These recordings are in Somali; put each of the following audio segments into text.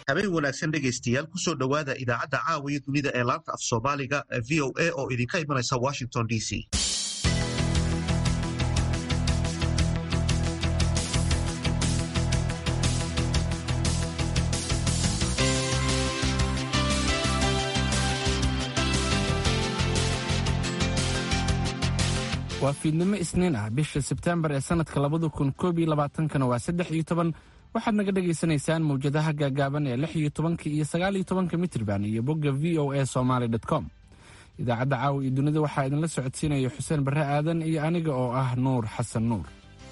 habeen wanaagsan dhegaystayaal kusoo dhowaada idaacadda caawiya dunida ee laanta af soomaaliga v o a oo idinka imanaysa washington d c. waa fiidnimo isniin ah bisha sebtembar ee sanadka 2021 waa 13 waxaad naga dhagaysanaysaan mawjadaha gaagaaban ee 16 iyo 19 mitirban iyo bogga voa somali.com. idaacadda caawa iyo dunida waxaa idinla socodsiinaya xuseen barre aadan iyo aniga oo ah nuur xasan nuur.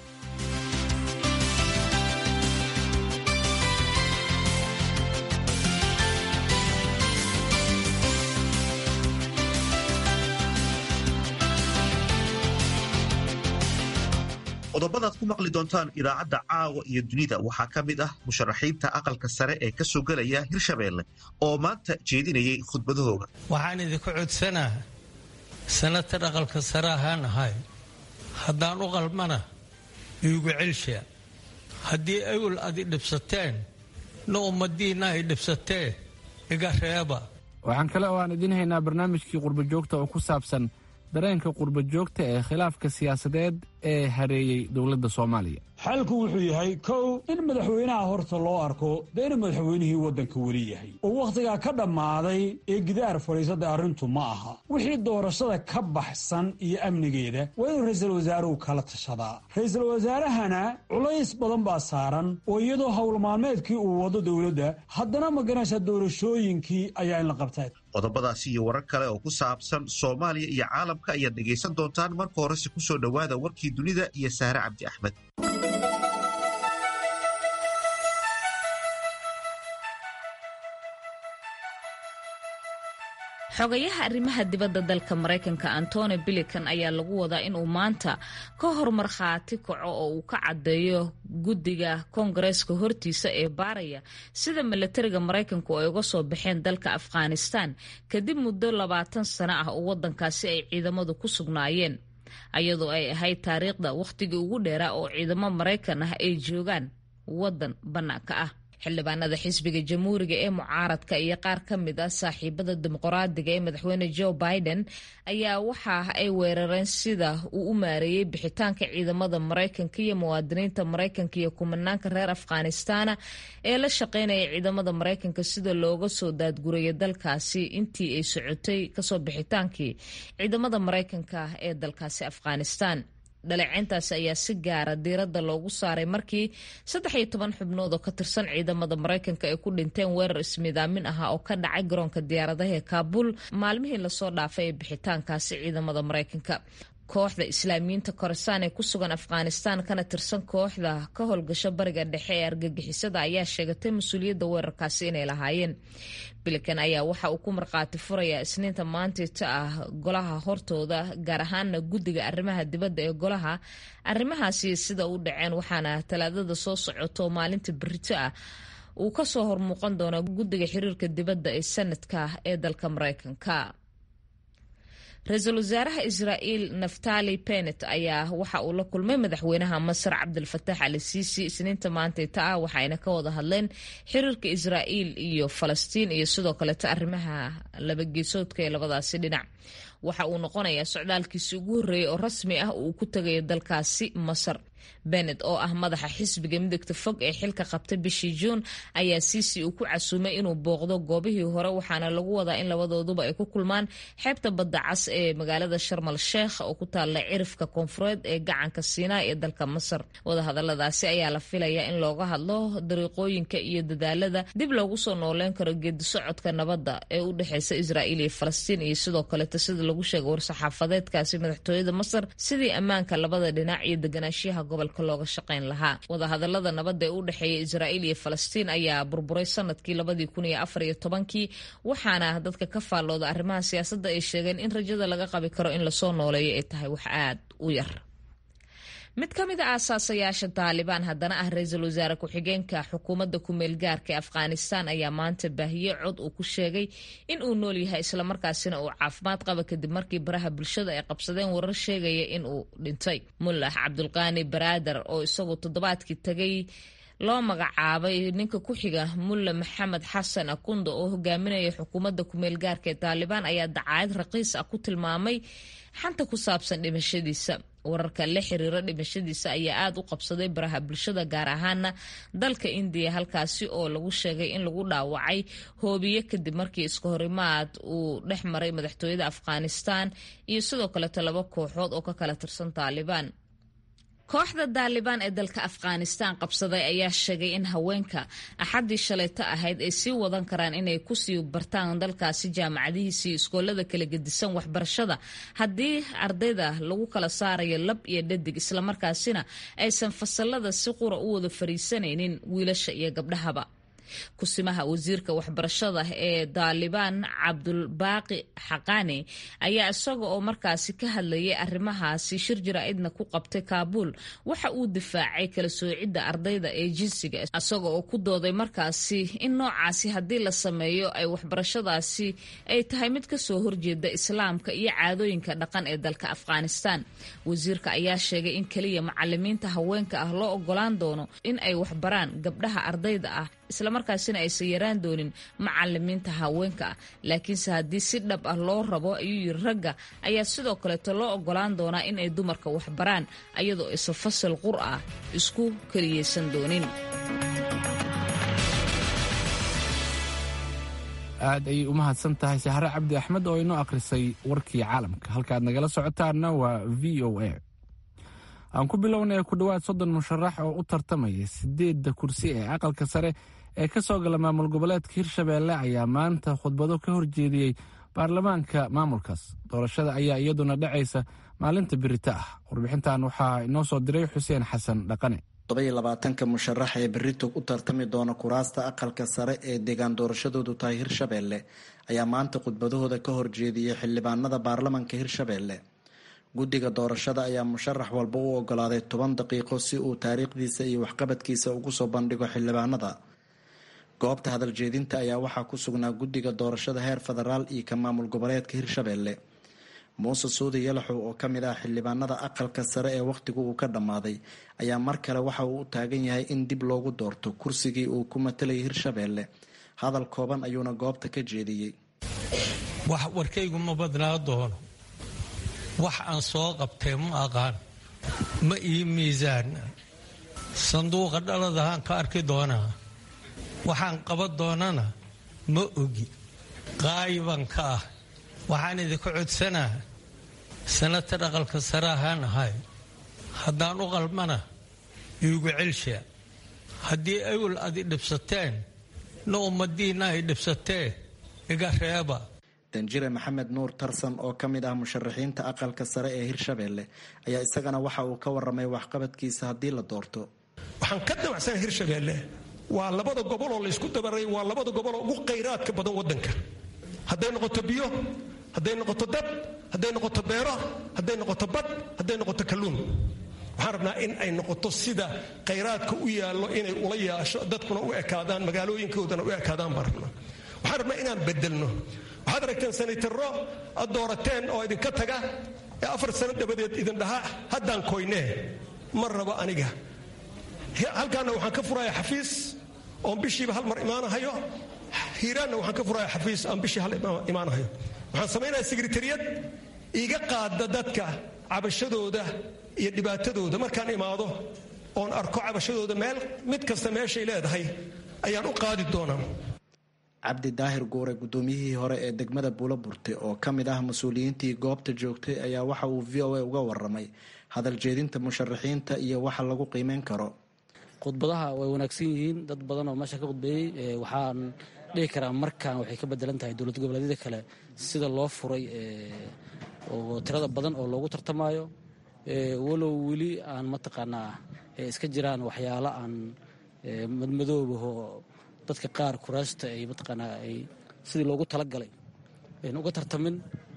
qodobadaad ku maqli doontaan idaacadda caawa iyo dunida waxaa ka mid ah musharaxiinta aqalka sare ee ka soo gelaya hirshabeelle oo maanta jeedinayay khudbadahooga. waxaan idinku codsanaa sanatar aqalka sare ahaan ahay haddaan u qalmana iigu celsha haddii awal adi dhibsateen na ummadiinna ay dhibsatee iga reeba. waxaan kale oo aan idiin haynaa barnaamijkii qurbajoogta oo ku saabsan dareenka qurbajoogta ee khilaafka siyaasadeed ee hareeyey dowladda Soomaaliya. xalku wuxuu yahay kow in madaxweynaha horta loo arko deena madaxweynihii waddanka weli yahay oo wakhtigaa ka dhammaaday ee gidaar fadhiisada arrintu ma aha wixii doorashada ka baxsan iyo amnigeeda waa inuu ra'iisul wasaaruhu kala tashadaa. ra'iisul wasaarahana culays badan baa saaran oo iyadoo howl maalmeedkii uu wado dowladda haddana maganaysa doorashooyinkii ayaa in la qabtay. qodobadaasi iyo warar kale oo ku saabsan Soomaaliya iyo caalamka ayaad dhegaysan doontaan marka horese ku soo dhowaada warkii dunida iyo Saare Cabdi Axmed. xogayaha arrimaha dibadda dalka Mareykanka Antony Blinken ayaa lagu wadaa inuu maanta ka hor markhaati kaco oo uu ka caddeeyo guddiga Koongareeska hortiisa ee baaraya sida militariga Mareykanku ay uga soo baxeen dalka Afghanistan kadib muddo 20 sano ah oo waddankaasi ay ciidamadu ku sugnaayeen ayadoo ay ahayd taariikhda wakhtigii ugu dheeraa oo ciidamo Mareykan ah ay joogaan waddan bannaanka ah. xildhibaanada xisbiga jamhuuriga ee mucaaradka iyo qaar ka mid ah saaxiibada dimuqraadiga ee madaxweyne Joe Biden ayaa waxa ay weerareen sida uu u maareeyay bixitaanka ciidamada Mareykanka iyo muwaadiniinta Mareykanka iyo kumanaanka reer Afghanistan ee la shaqeynaya ciidamada Mareykanka sida looga soo daadgurayay dalkaasi intii ay socotay kasoo bixitaankii ciidamada Mareykanka ee dalkaasi Afghanistan. dhaleecayntaasi ayaa si gaara diiradda loogu saaray markii 13 xubnood oo ka tirsan ciidamada Mareykanka ay ku dhinteen weerar ismidaamin ah oo ka dhacay garoonka diyaaradaha ee Kaabul maalmihii lasoo dhaafay ee bixitaankaasi ciidamada Mareykanka. kooxda islaamiyiinta Khorasan ee ku sugan Afghanistan kana tirsan kooxda ka howlgasha bariga dhexe ee argagixisada ayaa sheegatay mas'uuliyadda weerarkaasi inay lahaayeen. Blinken ayaa waxa uu ku markhaati furayaa isniinta maanta ah golaha hortooda gaar ahaan guddiga arrimaha dibadda ee golaha arrimahaasi sida u dhaceen waxaana talaadada soo socoto maalinta berrito ah uu ka soo hormuuqan doono guddiga xiriirka dibadda ee sanadka ee dalka Mareykanka. ra-iisul wasaaraha Israa'iil Naftali Bennett ayaa waxa uu la kulmay madaxweynaha Masar Cabdel Fattah al-Sisi isniinta maanta waxayna ka wada hadleen xiriirka Israa'iil iyo Falastiin iyo sidoo kale arrimaha laba geesoodka ee labadaasi dhinac. waxa uu noqonayaa socdaalkiisii ugu horreeyay oo rasmi ah uu ku tagayo dalkaasi Masar. Bennett oo ah madaxa xisbiga midigta fog ee xilka qabtay bishii Juun ayaa Sisi uu ku casuumay inuu booqdo goobihii hore waxaana lagu wadaa in labadooduba ay ku kulmaan xeebta badda cas ee magaalada Sharm el-Sheikh oo ku taalla cirifka koonfureed ee gacanka Siinaa ee dalka Masar. wadahadaladaasi ayaa la filayaa in looga hadlo dariiqooyinka iyo dadaalada dib loogu soo nooleyn karo geedi socodka nabadda ee u dhexeysa Israa'iil iyo Falastiin iyo sidoo kale sida lagu sheegay war-saxaafadeedkaasi madaxtooyada Masar sidii ammaanka labada dhinac iyo deganaanshiyaha gobolka looga shaqeyn lahaa. wadahadalada nabadda ee u dhexeeya Israa'iil iyo Falastiin ayaa burburay sanadkii 2014 waxaana dadka ka faallooda arrimaha siyaasadda ay sheegeen in rajada laga qabi karo in lasoo nooleeyo ay tahay wax aad u yar. mid ka mid ah aasaasayaasha Taliban haddana ah ra'iisul wasaare ku-xigeenka xukuumadda ku-meel gaarka ee Afghanistan ayaa maanta baahiyay cod uu ku sheegay in uu nool yahay isla markaasina uu caafimaad qaba kadib markii baraha bulshada ay qabsadeen warar sheegaya in uu dhintay. Mullah Cabdulqaani Baradar oo isagu toddobaadkii tagay loo magacaabay ninka ku xiga mulle maxamed xasan akundo oo hogaaminaya xukuumadda kumeel gaarka ee taalibaan ayaa dacaayad raqiis ah ku tilmaamay xanta ku saabsan dhimashadiisa. wararka la xiriira dhimashadiisa ayaa aada u qabsaday baraha bulshada, gaar ahaana dalka indiya, halkaasi oo lagu sheegay in lagu dhaawacay hoobiye kadib markii iska horimaad uu dhex maray madaxtooyada afghanistan iyo sidoo kaleeto 2 kooxood oo ka kala tirsan taalibaan. kooxda taalibaan ee dalka afghanistan qabsaday ayaa sheegay in haweenka axaddii shalayto ahayd ay sii wadan karaan inay kusii bartaan dalkaasi jaamacadihiisii iskoolada kala gedisan waxbarashada haddii ardayda lagu kala saarayo lab iyo dhadig, islamarkaasina aysan fasalada si qura u wada fariisanaynin wiilasha iyo gabdhahaba. kusimaha wasiirka waxbarashada ee taalibaan cabdulbaaqi xaqaani ayaa isaga oo markaasi ka hadlayay arrimahaasi shir jaraa'idna ku qabtay kaabuul waxa uu difaacay kala soocidda ardayda ee jinsiga, isaga oo ku dooday markaasi in noocaasi haddii la sameeyo ay waxbarashadaasi ay tahay mid kasoo horjeeda islaamka iyo caadooyinka dhaqan ee dalka afghanistan. wasiirka ayaa sheegay in keliya macalimiinta haweenka ah loo ogolaan doono in ay waxbaraan gabdhaha ardayda ah, islamarkaasina aysan yaraan doonin macalimiinta haweenka ah, laakiinse haddii si dhab ah loo rabo ayuu yiri ragga ayaa sidoo kaleeto loo ogolaan doonaa in ay dumarka waxbaraan ayadoo aysan fasal qur ah isku keliyeysan doonin. aad ayay u mahadsan tahay sahre cabdi axmed oo inoo akhrisay warkii caalamka. halkaad nagala socotaanna waa v o a. aan ku bilownay ku dhowaad 30 musharax oo u tartamaya 8 kursi ee aqalka sare ee ka soo gala maamul goboleedka Hirshabeelle ayaa maanta khudbado ka horjeediyey baarlamaanka maamulkaas. doorashada ayaa iyaduna dhacaysa maalinta berita ah. warbixintan waxaa inoo soo diray Xuseen Xasan Dhaqane. 27 musharax ee berito u tartami doona kuraasta aqalka sare ee deegaan doorashadoodu tahay Hirshabeelle ayaa maanta khudbadahooda ka horjeediyey xildhibaanada baarlamaanka Hirshabeelle. guddiga doorashada ayaa musharax walba u ogolaaday 10 daqiiqo si uu taariikhdiisa iyo waxqabadkiisa ugu soo bandhigo xildhibaanada. goobta hadal jeedinta ayaa waxaa ku sugnaa guddiga doorashada heer federaal iyo ka maamul goboleedka Hirshabeelle. muuse suudi yalaxow oo ka mid ah xildhibaanada aqalka sare ee wakhtigu uu ka dhammaaday ayaa mar kale waxa uu u taagan yahay in dib loogu doorto kursigii uu ku matalayay Hirshabeelle. hadal kooban ayuuna goobta ka jeediyey. wax warkaygu ma badnaa doono, wax aan soo qabtay ma aqaan, ma ii miisaan, sanduuqa dhaladahaan ka arki doonaa, waxaan qaban doonana ma ogi, qaayiban ka ah. waxaan idinka codsanaa sanatar aqalka sare ahaan ahay, haddaan u qalmana iigu celshaa, haddii awal adi dhibsateen na ummadiinna ay dhibsatee iga reeba. danjire maxamed nuur tarsan oo ka mid ah musharaxiinta aqalka sare ee Hirshabeelle ayaa isagana waxa uu ka warramay waxqabadkiisa haddii la doorto. waxaan ka dawacsanay Hirshabeelle waa 2 gobol oo la isku dabaray, waa 2 gobol oo ugu kheyraadka badan wadanka, hadday noqoto biyo, hadday noqoto dad, hadday noqoto beero, hadday noqoto bad, hadday noqoto kalluun. waxaan rabnaa in ay noqoto sida kheyraadka u yaallo inay ula yaasho, dadkuna u ekaadaan, magaalooyinkoodana u ekaadaan baan rabnaa. waxaan rabnaa inaan bedelno. waxaad aragteen sanitaro aad doorateen oo idinka taga ee 4 sano dabadeed idin dhaha haddaan koynee ma rabo aniga. halkaana waxaan ka furayaa xafiis oon bishiiba 1 mar imaanahayo, hiiraanna waxaan ka furayaa xafiis aan bishii 1 imaanahayo. waxaan samaynayaa sekretariyad iiga qaada dadka cabashadooda iyo dhibaatadooda. markaan imaado oon arko cabashadooda mid kasta meeshay leedahay ayaan u qaadi doonaa. cabdi daahir guure gudoomiyihii hore ee degmada Buulaburte oo ka mid ah mas-uuliyiintii goobta joogtay ayaa waxa uu VOA uga warramay hadal jeedinta musharaxiinta iyo waxa lagu qiimeyn karo. khudbadaha way wanaagsan yihiin, dad badan oo meesha ka khudbeeyey. waxaan dhihi karaa markaan waxay ka bedelan tahay dowlad goboleedyada kale sida loo furay oo tirada badan oo loogu tartamayo, walow weli aan mataqaanaa iska jiraan waxyaalo aan madmadoobaho dadka qaar kuraasta ay mataqaanaa ay sidii loogu talagalay uga tartamin.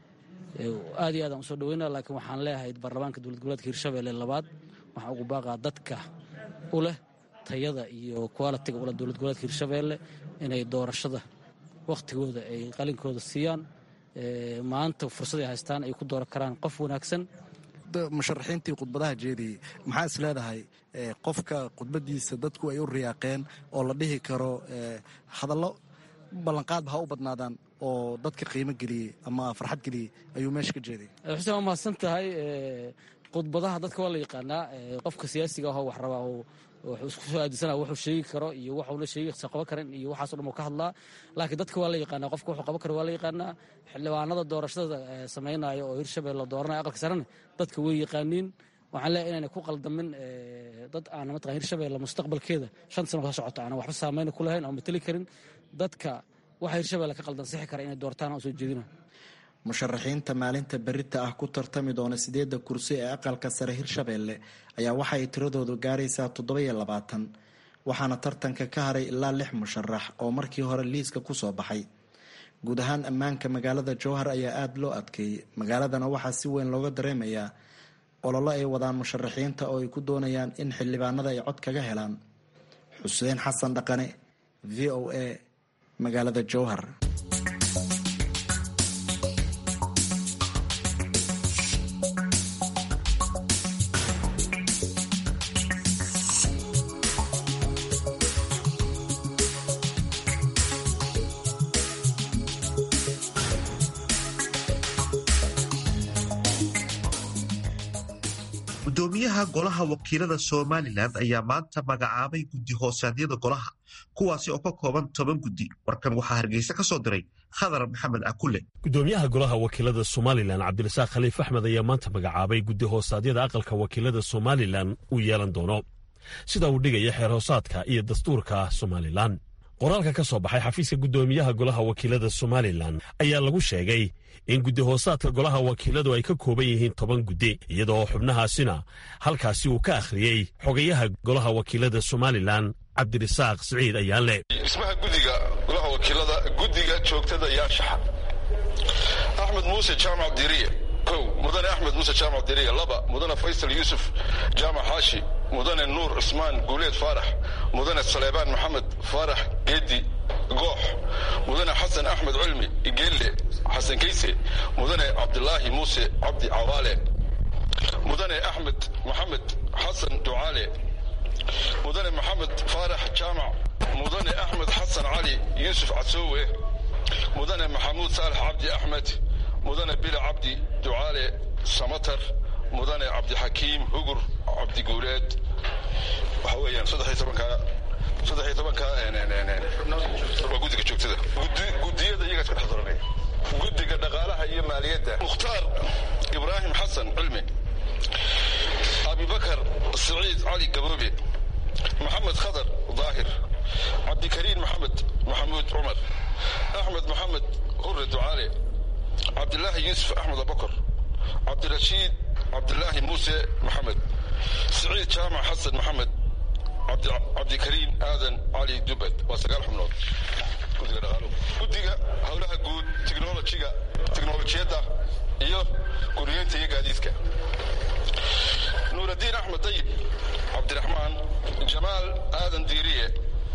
aad iyo aad aan usoo dhaweynaa, laakiin waxaan leeyahay baarlamaanka dowlad goboleedka Hirshabeelle labaad waxaan ugu baaqaa dadka u leh tayada iyo quality-ga ula dowlad goboleedka Hirshabeelle inay doorashada wakhtigooda ay qalinkooda siiyaan. maanta fursad ay haystaan ay ku dooran karaan qof wanaagsan musharaxiintii khudbadaha jeediyey maxaa is leedahay qofka khudbadiisa dadku ay u riyaaqeen oo la dhihi karo hadallo ballanqaadba ha u badnaadaan oo dadka qiimo geliyey ama farxad geliyey ayuu meesha ka jeeday? xuseen waa mahadsan tahay. khudbadaha dadka waa la yaqaanaa. qofka siyaasiga ahoo wax rabaa wuxuu isku soo aadisanaa wuxuu sheegi karo iyo waxuuna sheegisa qaban karin iyo waxaaso dhan uu ka hadlaa. laakiin dadka waa la yaqaanaa, qofka wuxuu qaban karo waa la yaqaanaa. xildhibaanada doorashada samaynaayo oo hirshabelle dooranaya aqalka sarena dadka way yaqaaniin. waxaan leeyahay inayna ku qaldamin dad aan mataqan hirshabelle mustaqbalkeeda 5 sano ka socota aan waxba saameyn ku lahayn oo matali karin dadka waxa hirshabelle ka qaldan sixi kara inay doortaan oo soo jeedina. musharaxiinta maalinta berita ah ku tartami doona 8 kursi ee aqalka sare hirshabelle ayaa waxa ay tiradoodu gaaraysaa 27, waxaana tartanka ka haray ilaa 6 musharax oo markii hore liiska ku soo baxay. guud ahaan ammaanka magaalada jowhar ayaa aada loo adkeeyey. magaaladana waxaa si weyn looga dareemayaa ololo ay wadaan musharaxiinta oo ay ku doonayaan in xildhibaanada ay cod kaga helaan. xuseen xasan dhaqane, v o a, magaalada jowhar. gudoomiyaha golaha wakiilada somalilan ayaa maanta magacaabay guddi hoosaadyada golaha kuwaasi oo ka kooban 10 guddi. warkan waxaa hargeysa ka soo diray khadar maxamed akule. gudoomiyaha golaha wakiilada somalilan cabdirasaaq khaliif axmed ayaa maanta magacaabay guddi hoosaadyada aqalka wakiilada somalilan uu yeelan doono sida uu dhigaya xeer hoosaadka iyo dastuurka somalilan. qoraalka ka soo baxay xafiiska gudoomiyaha golaha wakiilada somalilan ayaa lagu sheegay in guddi hoosaadka golaha wakiiladu ay ka kooban yihiin 10 guddi, iyadoo xubnahaasina halkaasi uu ka akhriyey xogayaha golaha wakiilada somalilan cabdirasaaq siciid ayaanle. dhismaha guddiga golaha wakiilada guddiga joogtada yaashaxa axmed muuse jaamac diriye mudane axmed muuse jaamac diriye 2 mudane faysal yuusuf jaamac xaashi mudane nuur cismaan guuleed faarax mudane saleebaan maxamed faarax geedi goox mudane xasan axmed cilmi igeelle xasan kayse mudane cabdilaahi muuse cabdi cawaale mudane axmed maxamed xasan ducaale mudane maxamed faarax jaamac mudane axmed xasan cali yuusuf casoowe mudane maxamuud saalax cabdi axmed mudane bila cabdi ducaale samatar mudane cabdixakiim hugur cabdi guuleed. waxa weeyaan 13 waa guddiga joogtada. guddiyada iyaga iska dhex daranaya. guddiga dhaqaalaha iyo maaliyadda mukhtaar ibraahim xasan cilmi abibakar siciid cali gaboobe maxamed khadar daahir cabdikariin maxamed maxamuud cumar axmed maxamed hurre ducaale cabdilaahi yuusuf axmed abakar cabdirashiid cabdilaahi muuse maxamed siciid jaamac xasan maxamed cabdikariin aadan cali dubad. waa 9 xubnood. guddiga dhaqaalo guddiga howlaha guud tiknolojiyadda iyo guriyeynta iyo gaadiidka nuuraddiin axmed dayib cabdiraxmaan jamaal aadan diiriye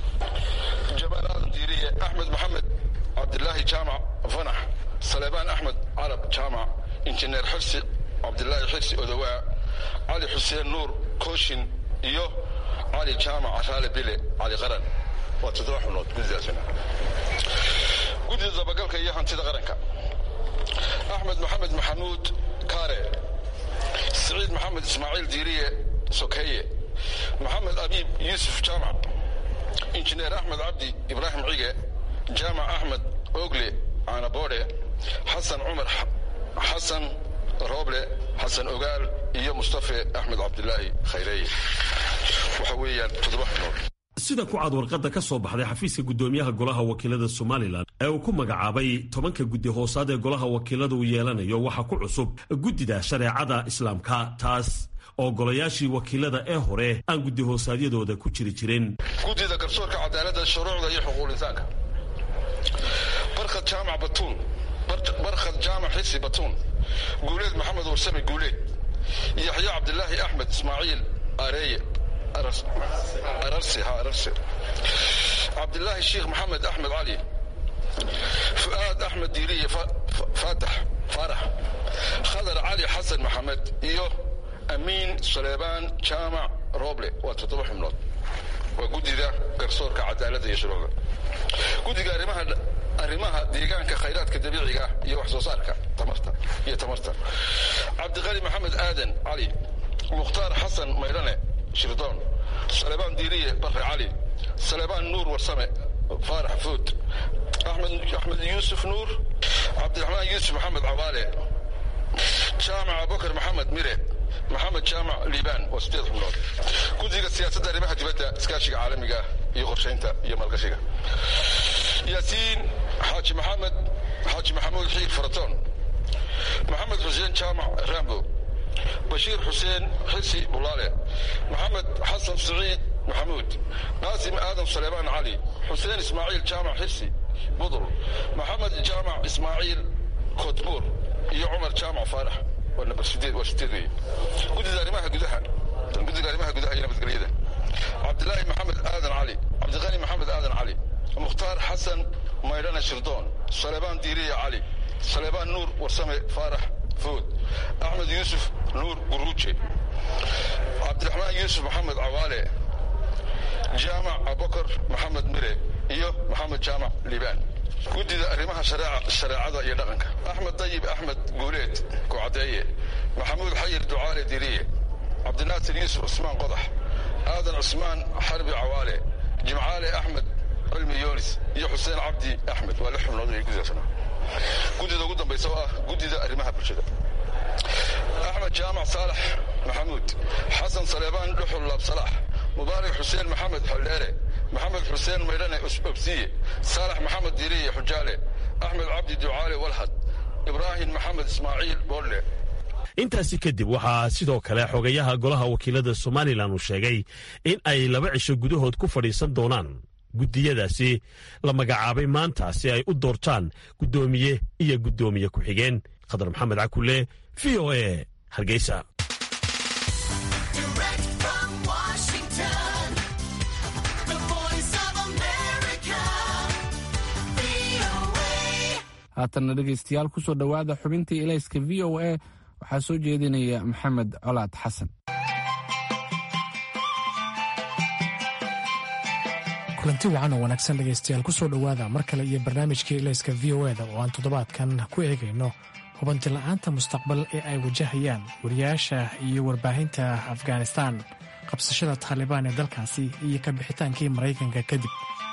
axmed maxamed cabdilaahi jaamac fanax saleebaan axmed carab jaamac injineer xirsi cabdilaahi xirsi odowaa cali xuseen nuur kooshin iyo cali jaamac raale bile cali qaran. waa 7 xubnood guddidaasina. guddida dabagalka iyo hantida qaranka axmed maxamed maxamuud kaare siciid maxamed ismaaciil diiriye sokeeye maxamed abiib yuusuf jaamac injineer axmed cabdi ibraahim cige jaamac axmed ogle caanaboodhe xasan cumar xasan rooble xasan ogaal iyo mustafe axmed cabdilaahi khayreeye. waxa weeyaan 7 xubnood. sida ku cad warqadda ka soo baxday xafiiska gudoomiyaha golaha wakiilada somalilan ee uu ku magacaabay 10 guddi hoosaad ee golaha wakiilada uu yeelanayo waxaa ku cusub guddida shareecada islaamka, taas oo golayaashii wakiilada ee hore aan guddi hoosaadyadooda ku jiri jirin. guddida garsoorka cadaaladda shuruucda iyo xuquuqul insaanka barkhad jaamac batuun barkhad jaamac xisi batuun guuleed maxamed warsame guuleed yaxya cabdilaahi axmed ismaaciil areeye ararsi cabdilaahi sheekh maxamed axmed cali fu'aad axmed diiriye faatax faarax khadar cali xasan maxamed iyo amiin saleebaan jaamac roble waa 7 xubnood waa guddida garsoorka cadaaladda iyo shuruucda. guddiga arrimaha deegaanka khayraadka dabiiciga iyo wax soo saarka tamarta cabdiqali maxamed aadan cali mukhtaar xasan maydhane shirdoon saleebaan diiriye barre cali saleebaan nuur warsame faarax fuud axmed yuusuf nuur cabdiraxmaan yuusuf maxamed cawaale jaamac abubakar maxamed mire maxamed jaamac liibaan waa 8 xubnood. guddiga siyaasadda arrimaha dibadda iskaashiga caalamiga iyo qorshaynta iyo maalgashiga yaasiin xaaji maxamuud xiir faratoon maxamed xuseen jaamac rambo bashiir xuseen xirsi bulaale maxamed xasan siciid maxamuud qaasim aadan saleebaan cali xuseen ismaaciil jaamac xirsi budul maxamed jaamac ismaaciil koodbuur iyo cumar jaamac faarax waa number 8 waa 8 weeye. guddiga arrimaha gudaha iyo nabadgelyada cabdilaahi maxamed aadan cali cabdiqani maxamed aadan cali mukhtaar xasan maydhane shirdoon saleebaan diiriye cali saleebaan nuur warsame faarax fuud axmed yuusuf nuur guruuje cabdiraxmaan yuusuf maxamed cawaale jaamac abubakar maxamed mire iyo maxamed jaamac liibaan. guddida arrimaha shareecada iyo dhaqanka axmed dayib axmed guuleed kucadeeye maxamuud xayir ducaale diriye cabdinaasir yuusuf cusmaan qodax aadan cusmaan xarbi cawaale jimcaale axmed cilmi yoonis iyo xuseen cabdi axmed waa 6 xubnood ay gudaasana. guddida ugu dambaysa oo ah guddida arrimaha bulshada axmed jaamac saalax maxamuud xasan saleebaan dhuxul labsalax mubaarak xuseen maxamed xoldheere maxamed xuseen maydhane obsiye saalax maxamed diriye xujaale axmed cabdi ducaale walhad ibraahim maxamed ismaaciil boodle. intaasi kadib waxaa sidoo kale xogayaha golaha wakiilada somalilan uu sheegay in ay 2 cisho gudahood ku fadhiisan doonaan guddiyadaasi la magacaabay maanta si ay u doortaan guddoomiye iyo guddoomiye ku-xigeen. khadar maxamed cakulle v o a hargeysa. haatanna dhegaystayaal ku soo dhowaada xubintii ilayska v o a waxaa soo jeedinaya maxamed colaad xasan. kulanti wacan oo wanaagsan dhegaystayaal ku soo dhowaada mar kale iyo barnaamijkii ilayska v o eda oo aan toddobaadkan ku eegayno hubanti la'aanta mustaqbal ee ay wajahayaan wariyaasha iyo warbaahinta afghanistan qabsashada taalibaan ee dalkaasi iyo ka bixitaankii maraykanka kadib.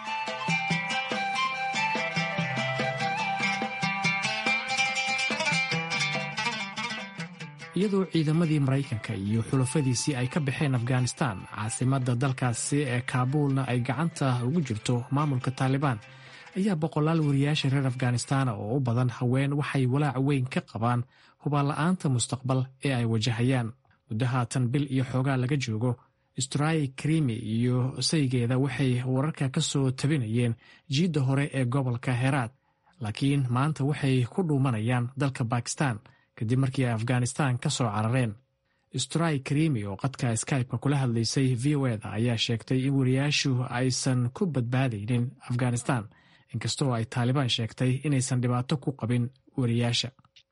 iyadoo ciidamadii maraykanka iyo xulafadiisii ay ka baxeen afghanistan caasimadda dalkaasi ee kaabuulna ay gacanta ugu jirto maamulka taalibaan ayaa boqolaal wariyaasha reer afghanistan oo u badan haween waxay walaac weyn ka qabaan hubaanla'aanta mustaqbal ee ay wajahayaan. muddo haatan bil iyo xoogaa laga joogo stray krimi iyo saygeeda waxay wararka ka soo tabinayeen jiidda hore ee gobolka heraad, laakiin maanta waxay ku dhuumanayaan dalka bakistan kadib markii ay afghanistan ka soo carareen. stray krimi oo qadka skype-ka kula hadlaysay v o eda ayaa sheegtay in wariyaashu aysan ku badbaadaynin afghanistan inkastoo ay taalibaan sheegtay inaysan dhibaato ku qabin wariyaasha.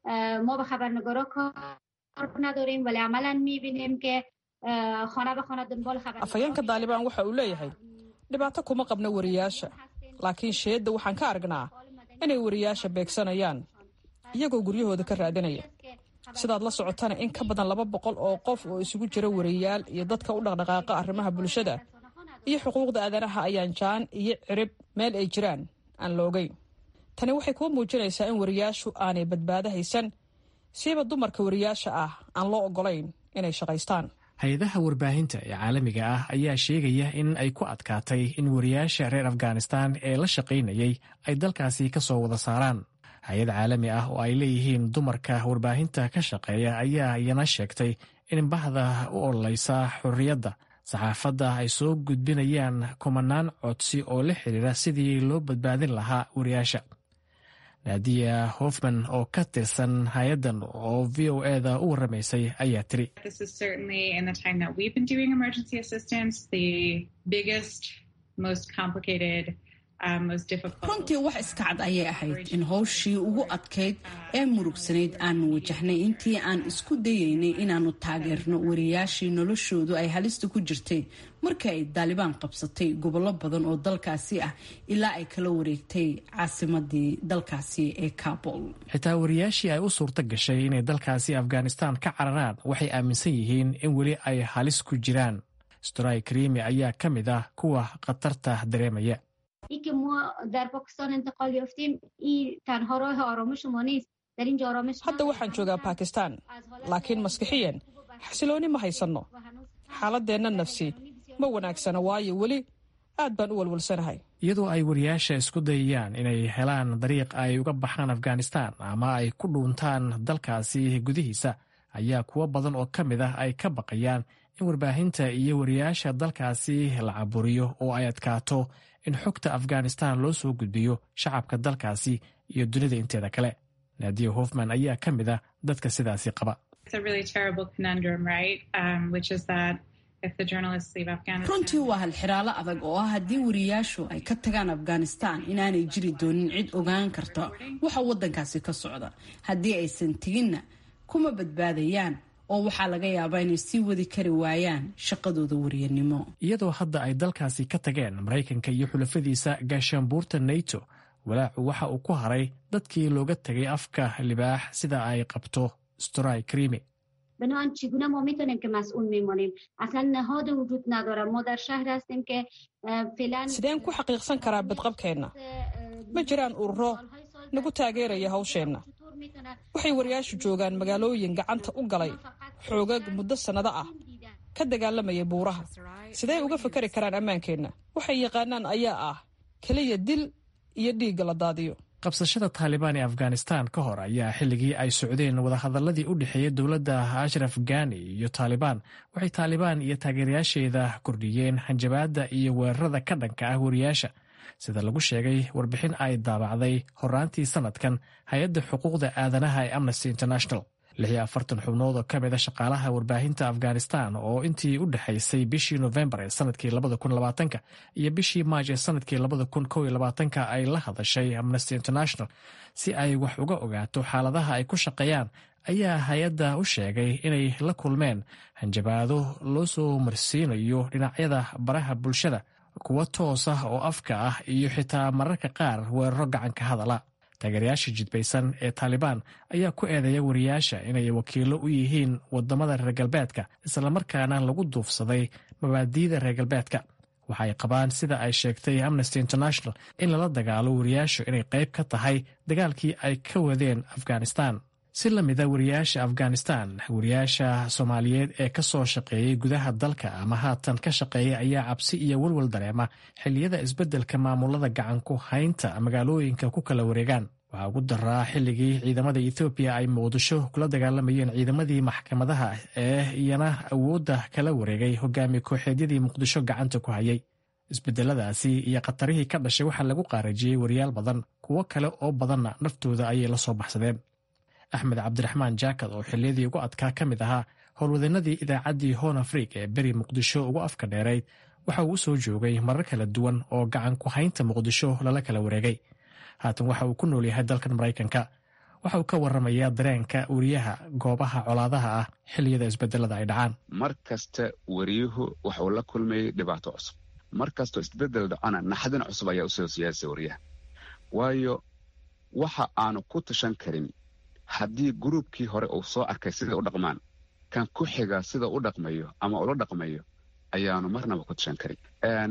afhayeenka taalibaan waxa uu leeyahay dhibaato kuma qabno wariyaasha, laakiin sheedda waxaan ka aragnaa inay wariyaasha beegsanayaan iyagoo guryahooda ka raadinaya. sidaad la socotana in ka badan 200 oo qof oo isugu jira wariyaal iyo dadka u dhaqdhaqaaqa arrimaha bulshada iyo xuquuqda aadanaha ayaan jaan iyo cirib meel ay jiraan aan la ogeyn. tani waxay kuu muujinaysaa in wariyaashu aanay badbaado haysan, siiba dumarka wariyaasha ah aan loo ogolayn inay shaqaystaan. hay-adaha warbaahinta ee caalamiga ah ayaa sheegaya in ay ku adkaatay in wariyaasha reer afghanistan ee la shaqaynayay ay dalkaasi ka soo wada saaraan. hay-ad caalami ah oo ay leeyihiin dumarka warbaahinta ka shaqeeya ayaa iyana sheegtay in bahda u ololeysa xorriyadda saxaafadda ay soo gudbinayaan kumanaan codsi oo la xiriira sidii loo badbaadin lahaa wariyaasha. naadiya hofman oo ka tirsan hay-addan oo v o eda u waramaysay ayaa tiri runtii wax iska cad ayay ahayd in howshii ugu adkayd ee murugsanayd aanu wajahnay intii aan isku dayaynay inaanu taageerno wariyaashii noloshoodu ay halista ku jirtay markii ay daalibaan qabsatay gobollo badan oo dalkaasi ah ilaa ay kala wareegtay caasimadii dalkaasi ee Kabul. xitaa wariyaashii ay u suurto gashay inay dalkaasi Afghanistan ka cararaan waxay aaminsan yihiin in weli ay halis ku jiraan. Storay Karimi ayaa ka mid ah kuwa khatarta dareemaya. hadda waxaan joogaa Pakistan, laakiin maskixiyan xasilooni ma haysanno. xaaladeenna nafsi ma wanaagsana, waayo weli aad baan u walwalsanahay. iyadoo ay wariyaasha isku dayayaan inay helaan dariiq ay uga baxaan Afghanistan ama ay ku dhuuntaan dalkaasi gudihiisa, ayaa kuwo badan oo ka mid ah ay ka baqayaan in warbaahinta iyo wariyaasha dalkaasi la caburiyo oo ay adkaato in xogta Afghanistan loo soo gudbiyo shacabka dalkaasi iyo dunida inteeda kale. Nadia Hoffman ayaa ka mid ah dadka sidaasi qaba. runtii waa halxiraalo adag oo ah haddii wariyaashu ay ka tagaan Afghanistan inaanay jiri doonin cid ogaan karta waxa waddankaasi ka socda. haddii aysan teginna kuma badbaadayaan oo waxaa laga yaabaa inay sii wadi kari waayaan shaqadooda wariyanimo. iyadoo hadda ay dalkaasi ka tageen Maraykanka iyo xulafadiisa gaashaanbuurta NATO, walaacu waxa uu ku haray dadkii looga tagay afka libaax sida ay qabto Storay Karimi. sideen ku xaqiiqsan karaa badqabkeenna? ma jiraan ururo nagu taageeraya hawsheenna. waxay wariyaashu joogaan magaalooyin gacanta u galay xoogag muddo sannado ah ka dagaalamaya buuraha. sidee uga fakari karaan ammaankeenna? waxay yaqaanaan ayaa ah keliya dil iyo dhiigga la daadiyo. qabsashada Taliban ee Afghanistan ka hor ayaa xilligii ay socdeen wadahadaladii u dhexeeyay dowladda Ashraf Ghani iyo Taliban waxay Taliban iyo taageerayaasheeda kordhiyeen hanjabaadda iyo weerarada ka dhanka ah wariyaasha, sida lagu sheegay warbixin ay daabacday horaantii sanadkan hay-adda xuquuqda aadanaha ee Amnesty International. 46 xubnood oo ka mid ah shaqaalaha warbaahinta Afghanistan oo intii u dhaxaysay bishii November ee sanadkii 2020 iyo bishii Maaj ee sanadkii 2021 ay la hadashay Amnesty International si ay wax uga ogaato xaaladaha ay ku shaqeeyaan, ayaa hay-adda u sheegay inay la kulmeen hanjabaado loo soo marsiinayo dhinacyada baraha bulshada, kuwa toos ah oo afka ah iyo xitaa mararka qaar weeraro gacanka hadala. taageerayaasha jidbaysan ee Taliban ayaa ku eedeeya wariyaasha inay wakiilo u yihiin wadamada reer galbeedka, islamarkaana lagu duufsaday mabaadi'da reer galbeedka. waxa ay qabaan, sida ay sheegtay Amnesty International, in lala dagaalo wariyaashu inay qayb ka tahay dagaalkii ay ka wadeen Afghanistan. si la mida wariyaasha Afghanistan, wariyaasha Soomaaliyeed ee ka soo shaqeeyay gudaha dalka ama haatan ka shaqeeya ayaa cabsi iyo walwal dareema xilliyada isbeddelka maamulada gacan ku haynta magaalooyinka ku kala wareegaan. waxaa ugu daraa xilligii ciidamada Ethiopia ay Muqdisho kula dagaalamayeen ciidamadii maxkamadaha ee iyana awoodda kala wareegay hogaamiye kooxeedyadii Muqdisho gacanta ku hayay. isbeddeladaasi iyo khatarihii ka dhashay waxaa lagu qaarajiyey wariyaal badan, kuwo kale oo badanna naftooda ayay la soo baxsadeen. Axmed Cabdiraxmaan Jaakad oo xilliyadii ugu adkaa ka mid ahaa howlwadeenadii idaacaddii Horn Africa ee beri Muqdisho ugu afka dheerayd, waxa uu u soo joogay marar kala duwan oo gacan ku haynta Muqdisho lala kala wareegay. haatan waxa uu ku nool yahay dalkan Maraykanka. waxa uu ka warramayaa dareenka wariyaha goobaha colaadaha ah xilliyada isbeddelada ay dhacaan. mar kasta wariyuhu waxuu la kulmayay dhibaato cusub. mar kastoo isbeddel dhacana naxdin cusub ayaa usoo siyaasay wariyaha, waayo waxa aanu ku tashan karin haddii gruubkii hore uu soo arkay siday u dhaqmaan, kan ku xiga sida u dhaqmayo ama ula dhaqmayo ayaanu marnaba ku tashan karin.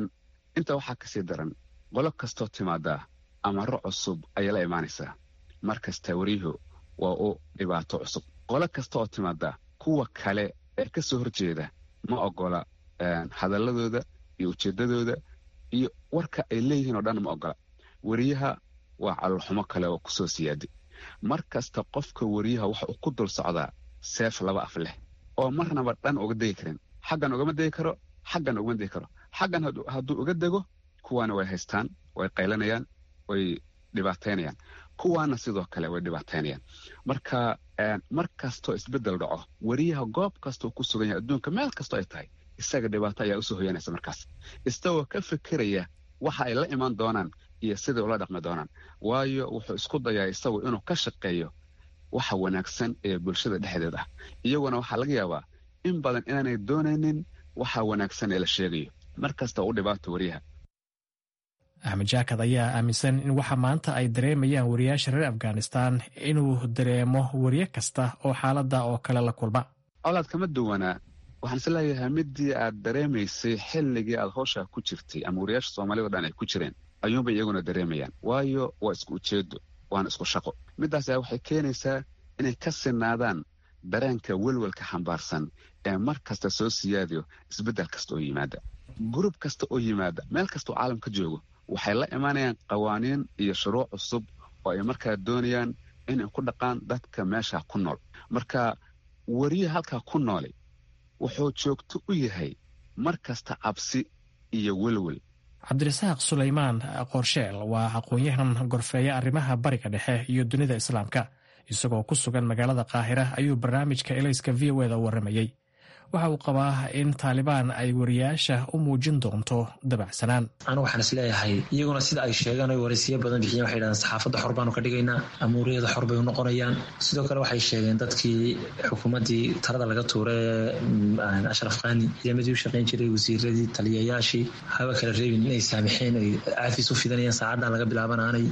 inta waxaa kasii daran, qolo kastoo timaadaa amaro cusub ayay la imaanaysaa. mar kasta wariyuhu waa u dhibaato cusub. qolo kasta oo timaadaa kuwa kale ee ka soo horjeeda ma ogola hadalladooda iyo ujeeddadooda iyo warka ay leeyihiin oo dhan ma ogola. wariyaha waa calolxumo kale oo kusoo siyaaday. mar kasta qofka wariyaha waxa uu ku dul socdaa seef laba af leh oo marnaba dhan uga degi karin. xaggan ugama degi karo, xaggan ugama degi karo. xaggan hadduu uga dego, kuwaana way haystaan, way qaylanayaan, way dhibaataynayaan. kuwaana sidoo kale way dhibaataynayaan. marka mar kastoo isbeddel dhaco, wariyaha goob kastaoo ku sugan yahay adduunka meel kastoo ay tahay, isaga dhibaato ayaa usoo hoyanaysa. markaas isagoo ka fikiraya waxa ay la imaan doonaan iyo siday ula dhaqmi doonaan waayo wuxuu isku dayaa isagu inuu ka shaqeeyo waxa wanaagsan ee bulshada dhexdeed ah iyaguna waxaa laga yaabaa in badan inaanay doonaynin waxa wanaagsan ee la sheegayo mar kasta u dhibaato wariyaha. axmed jaakad ayaa aaminsan in waxa maanta ay dareemayaan wariyaasha reer afghanistan inuu dareemo wariye kasta oo xaaladda oo kale la kulma. colaad kama duwanaa waxaan is leeyahay midii aad dareemaysay xilligii aad howshaa ku jirtay ama wariyaasha soomaalida o dhan ay ku jireen ayuunbay iyaguna dareemayaan waayo waa isku ujeedo waana isku shaqo midaas ayaa waxay keenaysaa inay ka sinaadaan dareenka welwelka xambaarsan ee mar kasta soo siyaadiyo isbeddel kasta oo yimaada gurub kasta oo yimaada meel kastao caalamka joogo waxay la imaanayaan qawaaniin iyo shuruuc cusub oo ay markaa doonayaan inay ku dhaqaan dadka meesha ku nool marka wariye halkaa ku noolay wuxuu joogto u yahay mar kasta cabsi iyo welwel. cabdirasaaq sulaymaan qorsheel waa aqoon-yahan gorfeeya arrimaha bariga dhexe iyo dunida islaamka isagoo ku sugan magaalada qaahira ayuu barnaamijka elayska v o eda u warramayey. waxa uu qabaa in taalibaan ay wariyaasha u muujin doonto dabacsanaan. anigu waxaan is leeyahay iyaguna sida ay sheegaan oy waraysiyo badan bixiyeen waxay dhahdeen saxaafadda xor baanu ka dhigaynaa amuuriyada xor bay u noqonayaan. sidoo kale waxay sheegeen dadkii xukuumaddii talada laga tuuray ee ashraf khani ciidamadii u shaqayn jiray wasiiradii taliyayaashii haba kala reebin inay saamixeen ay caafis u fidanayaan saacaddan laga bilaaban aanay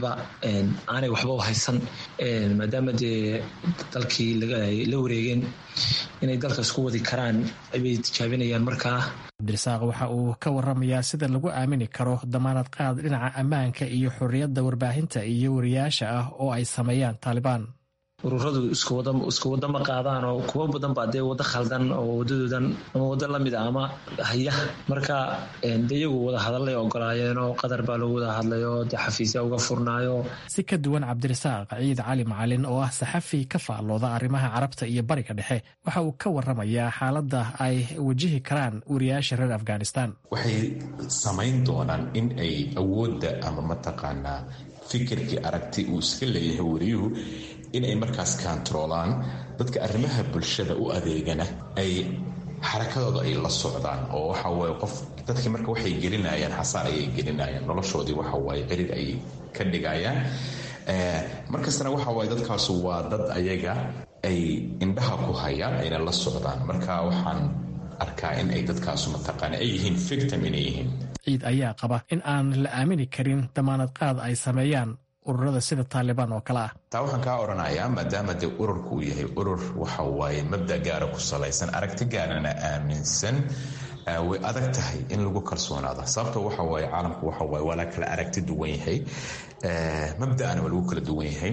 waxba u haysan maadaama dee dalkii la wareegeen inay dalka isku wadi karaan ayay tijaabinayaan. markaa cabdirasaaq waxa uu ka waramayaa sida lagu aamini karo damaanad qaad dhinaca ammaanka iyo xorriyadda warbaahinta iyo wariyaasha ah oo ay sameeyaan taalibaan. ururadu isku wada ma qaadaan oo kuwa badan baa dee wado khaldan oo wadadoodan ama wado lamid ah ama haya marka de iyagu wada hadallay ogolaayeen oo qadar baa loo wada hadlay oo de xafiisya uga furnaayo. si ka duwan cabdirasaaq ciid cali macalin oo ah saxafi ka faallooda arrimaha carabta iyo bariga dhexe waxa uu ka waramayaa xaaladda ay wajihi karaan wariyaasha reer afghanistan. waxay samayn doonaan in ay awoodda ama mataqaanaa fikirkii aragti uu iska leeyahay wariyuhu in ay markaas kaantaroolaan dadka arrimaha bulshada u adeegana ay xarakadooda ay la socdaan oo waxawaaye qof dadkii marka waxay gelinayaan xasaar ayay gelinayaan noloshoodii waxawaaye cirid ay ka dhigayaan markastana waxawaaye dadkaasu waa dad ayaga ay indhaha ku hayaan ayna la socdaan marka waxaan arkaa in ay dadkaasu mataqaana ay yihiin victim inay yihiin. ciid ayaa qaba in aan la aamini karin damaanad qaad ay sameeyaan ururada sida taalibaan oo kale ah. taa waxaan kaa odhanayaa maadaama dee ururku uu yahay urur waxa waaye mabda gaara ku salaysan aragti gaarana aaminsan way adag tahay in lagu kalsoonaado sababtoo waxa waaye caalamku waxa waaye waa la kala aragti duwan yahay mabda'ana waa lagu kala duwan yahay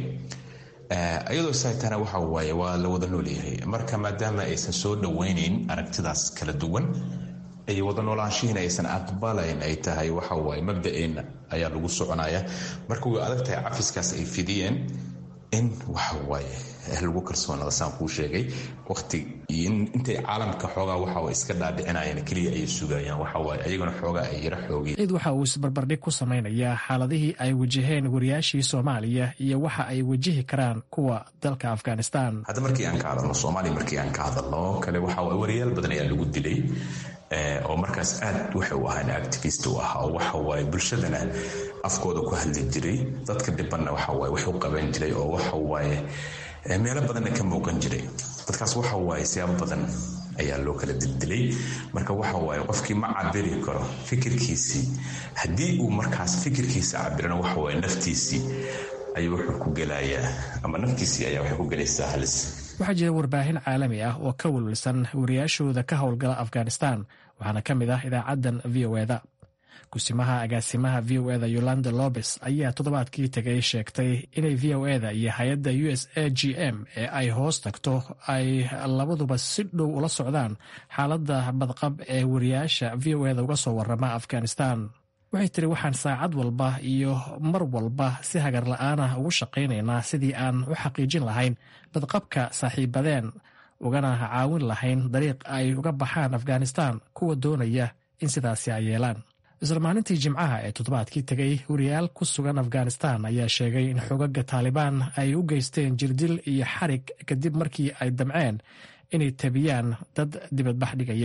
iyadoo saaytana waxa waaye waa la wada nool yahay marka maadaama aysan soo dhowaynayn aragtidaas kala duwan ay wada noolaanshihiina aysan aqbalayn ay tahay waxa waaye mabda'eenna ayaa lagu soconaya marka way adag tahay cafiskaas ay fidiyeen in waxa waaye lagu kalsoonaada saan kuu sheegay waqti intay caalamka xoogaa waxa iska dhaadhicinayaan keliya ay sugayaan waxa waaye ayaguna xoogaa ay yara xoogeen. ciid waxa uu isbarbardhig ku samaynayaa xaaladihii ay wajaheen wariyaashii Soomaaliya iyo waxa ay wajihi karaan kuwa dalka Afghanistan. hadda markii aan ka hadalno Soomaaliya markii aan ka hadalno kale waxa waaye wariyaal badan ayaa lagu dilay oo markaas aad waxay u ahaan activist u ah oo waxa waaye bulshadana afkooda ku hadli jiray dadka dhibanna waxa waaye wax u qaban jiray oo waxa waaye meelo badanna ka muuqan jiray dadkaas waxa waaye siyaabo badan ayaa loo kala dildilay marka waxa waaye qofkii ma cabiri karo fikirkiisii haddii uu markaas fikirkiisa cabirana waxa waaye naftiisii ayuu wuxuu ku gelayaa ama naftiisii ayaa waxay ku gelaysaa halis. waxaa jira warbaahin caalami ah oo ka welwelsan wariyaashooda ka howlgala Afghanistan waxaana ka mid ah idaacaddan v o eda. kusimaha agaasimaha v o eda Yolanda Lopez ayaa toddobaadkii tegay sheegtay inay v o eda iyo hay-adda USAGM ee ay hoos tagto ay labaduba si dhow ula socdaan xaaladda badqab ee wariyaasha v o eda uga soo warrama Afghanistan. waxay tiri waxaan saacad walba iyo mar walba si hagar la-aan ah ugu shaqaynaynaa sidii aan u xaqiijin lahayn badqabka saaxiibadeen ugana caawin lahayn dariiq ay uga baxaan Afghanistan kuwa doonaya in sidaasi ay yeelaan. isla maalintii Jimcaha ee toddobaadkii tegay wariyaal ku sugan Afghanistan ayaa sheegay in xoogagga Taalibaan ay u geysteen jirdil iyo xarig kadib markii ay damceen inay tabiyaan dad dibadbax dhigayay.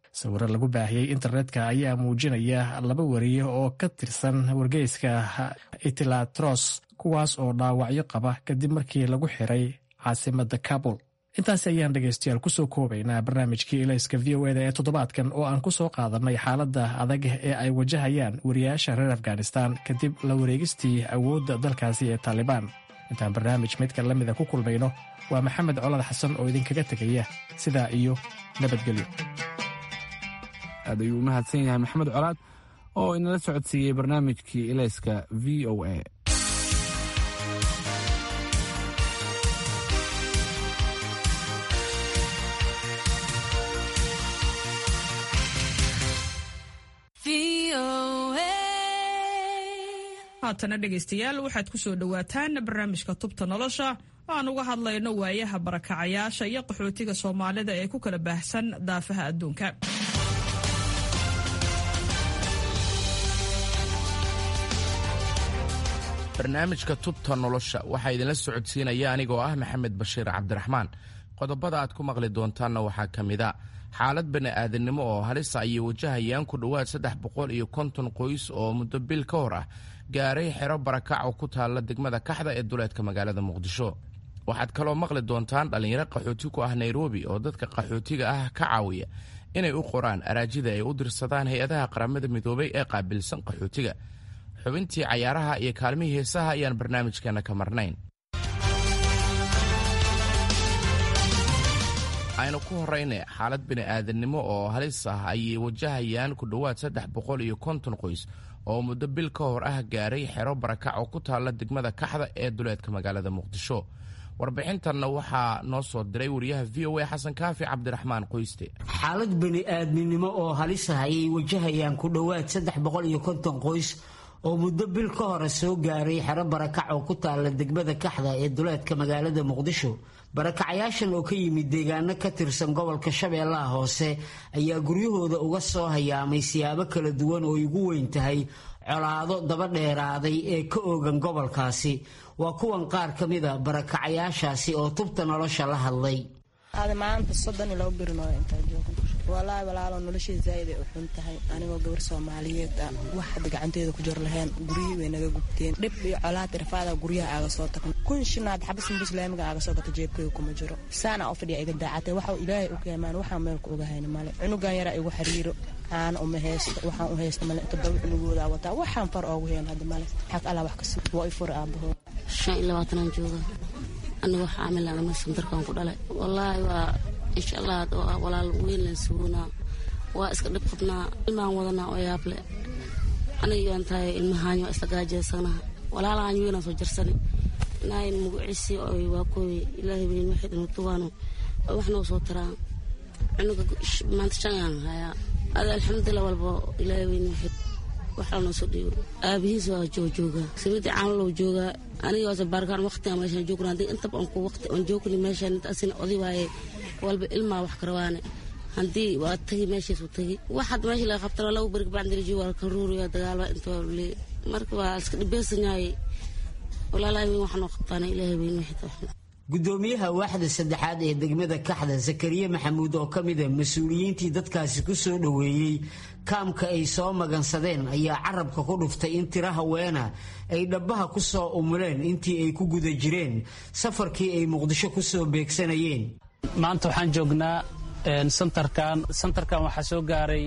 sawiro lagu baahiyey internetka ayaa muujinaya 2 wariye oo ka tirsan wargeyska Itilatros kuwaas oo dhaawacyo qaba kadib markii lagu xiray caasimadda Kabul. intaas ayaan dhegaystayaal ku soo koobaynaa barnaamijkii ilayska VOA ee toddobaadkan oo aan ku soo qaadanay xaaladda adag ee ay wajahayaan wariyaasha reer Afghanistan kadib la wareegistii awoodda dalkaasi ee Taliban. intaan barnaamij midka lamida ku kulmayno waa Maxamed Colad Xasan oo idinkaga tegaya sidaa iyo nabadgelyo. aad ayuu u mahadsan yahay Maxamed Colaad oo inala socodsiiyey barnaamijkii ilayska VOA. haatana dhegaystayaal waxaad ku soo dhowaataan barnaamijka tubta nolosha oo aan uga hadlayno waayaha barakacayaasha iyo qaxootiga Soomaalida ee ku kala baahsan daafaha adduunka. barnaamijka tubta nolosha waxaa idinla socodsiinaya anigoo ah Maxamed Bashiir Cabdiraxmaan. qodobada aad ku maqli doontaanna waxaa ka mid a xaalad bani'aadanimo oo halisa ayay wajahayaan ku dhowaad 350 qoys oo muddo bil ka hor ah gaaray xero barakac oo ku taalla degmada Kaxda ee duleedka magaalada Muqdisho. waxaad kaloo maqli doontaan dhalinyaro qaxooti ku ah Nairobi oo dadka qaxootiga ah ka caawiya inay u qoraan araajida ay u dirsadaan hay-adaha qaramada midoobay ee qaabilsan qaxootiga. xubintii cayaaraha iyo kaalmihii heesaha ayaan barnaamijkeena ka marnayn. aynu ku horrayne xaalad bini'aadanimo oo halis ah ayay wajahayaan ku dhowaad 350 qoys oo muddo bil ka hor ah gaaray xero barakac oo ku taalla degmada Kaxda ee duleedka magaalada Muqdisho. warbixintanna waxaa noo soo diray wariyaha VOA Xasan Kaafi Cabdiraxmaan Qoyste. xaalad bini'aadanimo oo halis ah ayay wajahayaan ku dhowaad 350 qoys oo muddo bil ka hor soo gaaray xero barakac oo ku taalla degmada Kaxda ee duleedka magaalada Muqdisho. barakacayaashan oo ka yimid deegaano ka tirsan gobolka Shabeellaha Hoose ayaa guryahooda uga soo hayaamay siyaabo kala duwan oo ugu weyn tahay colaado daba dheeraaday ee ka oogan gobolkaasi. waa kuwan qaar ka mid ah barakacayaashaasi oo tubta nolosha la hadlay. maanta 32 birin oo inta joogo walaal walaalo noloshii zaid ay u xun tahay anigoo gabar Soomaaliyeed ah wax had gacanteeda ku jir lahayn guriyii way naga gubteen dib iyo colaad rafaada guryaha aaga soo tagno kun shinaad xabas islaamiga aaga soo gata jeebkayga kuma jiro saana oo fadhiya iga daacatay waxa Ilaahay u keenaan waxa meel ku ogahayn male cunugan yara igu xiriiro aan uma heesto waxaan u heesto male toddoba cunugooda wata waxaan far oogu heen hadda male xaq alla wax ka sii way fur aabaho 25 jooga aniga xaamil ama sandarkan ku dhalay wallahi waa insha Allah walaal weyn la suuna waa iska dhib qabnaa ilmaan wadana oo yaable aniga intaay ilmahaanyo isagaajeesana walaalaan weyn soo jarsani naayn mugucisi oo waa kooy Ilaahay weyn waxay inuu tuwaano waxna soo taraa aniga maanta shan haya alxamdulillah walba Ilaahay weyn waxaan soo dhiibo aabihiis waa jooga sababta aan loo jooga aniga waa barkaan waqti ama meesha joognaa inta aan ku waqti aan joogni meesha inta asin oday waaye walba ilma wax karawaane handii waa tagi meesha soo tagi waxad meesha la qabtay lagu barg baan diriji waa ka ruuriyo dagaal waa inta wali marka waa iska dhibeysanaay walaalay waxaan qabtaanay Ilaahay weyn wixii gudoomiyaha waaxda saddexaad ee degmada Kaxda Zakariya Maxamuud oo ka mid ah mas'uuliyiintii dadkaasi ku soo dhaweeyay kaamka ay soo magansadeen ayaa carabka ku dhuftay in tiraha weena ay dhabaha ku soo umuleen intii ay ku guda jireen safarkii ay Muqdisho ku soo beegsanayeen. maanta waxaan joognaa santarkan waxaa soo gaaray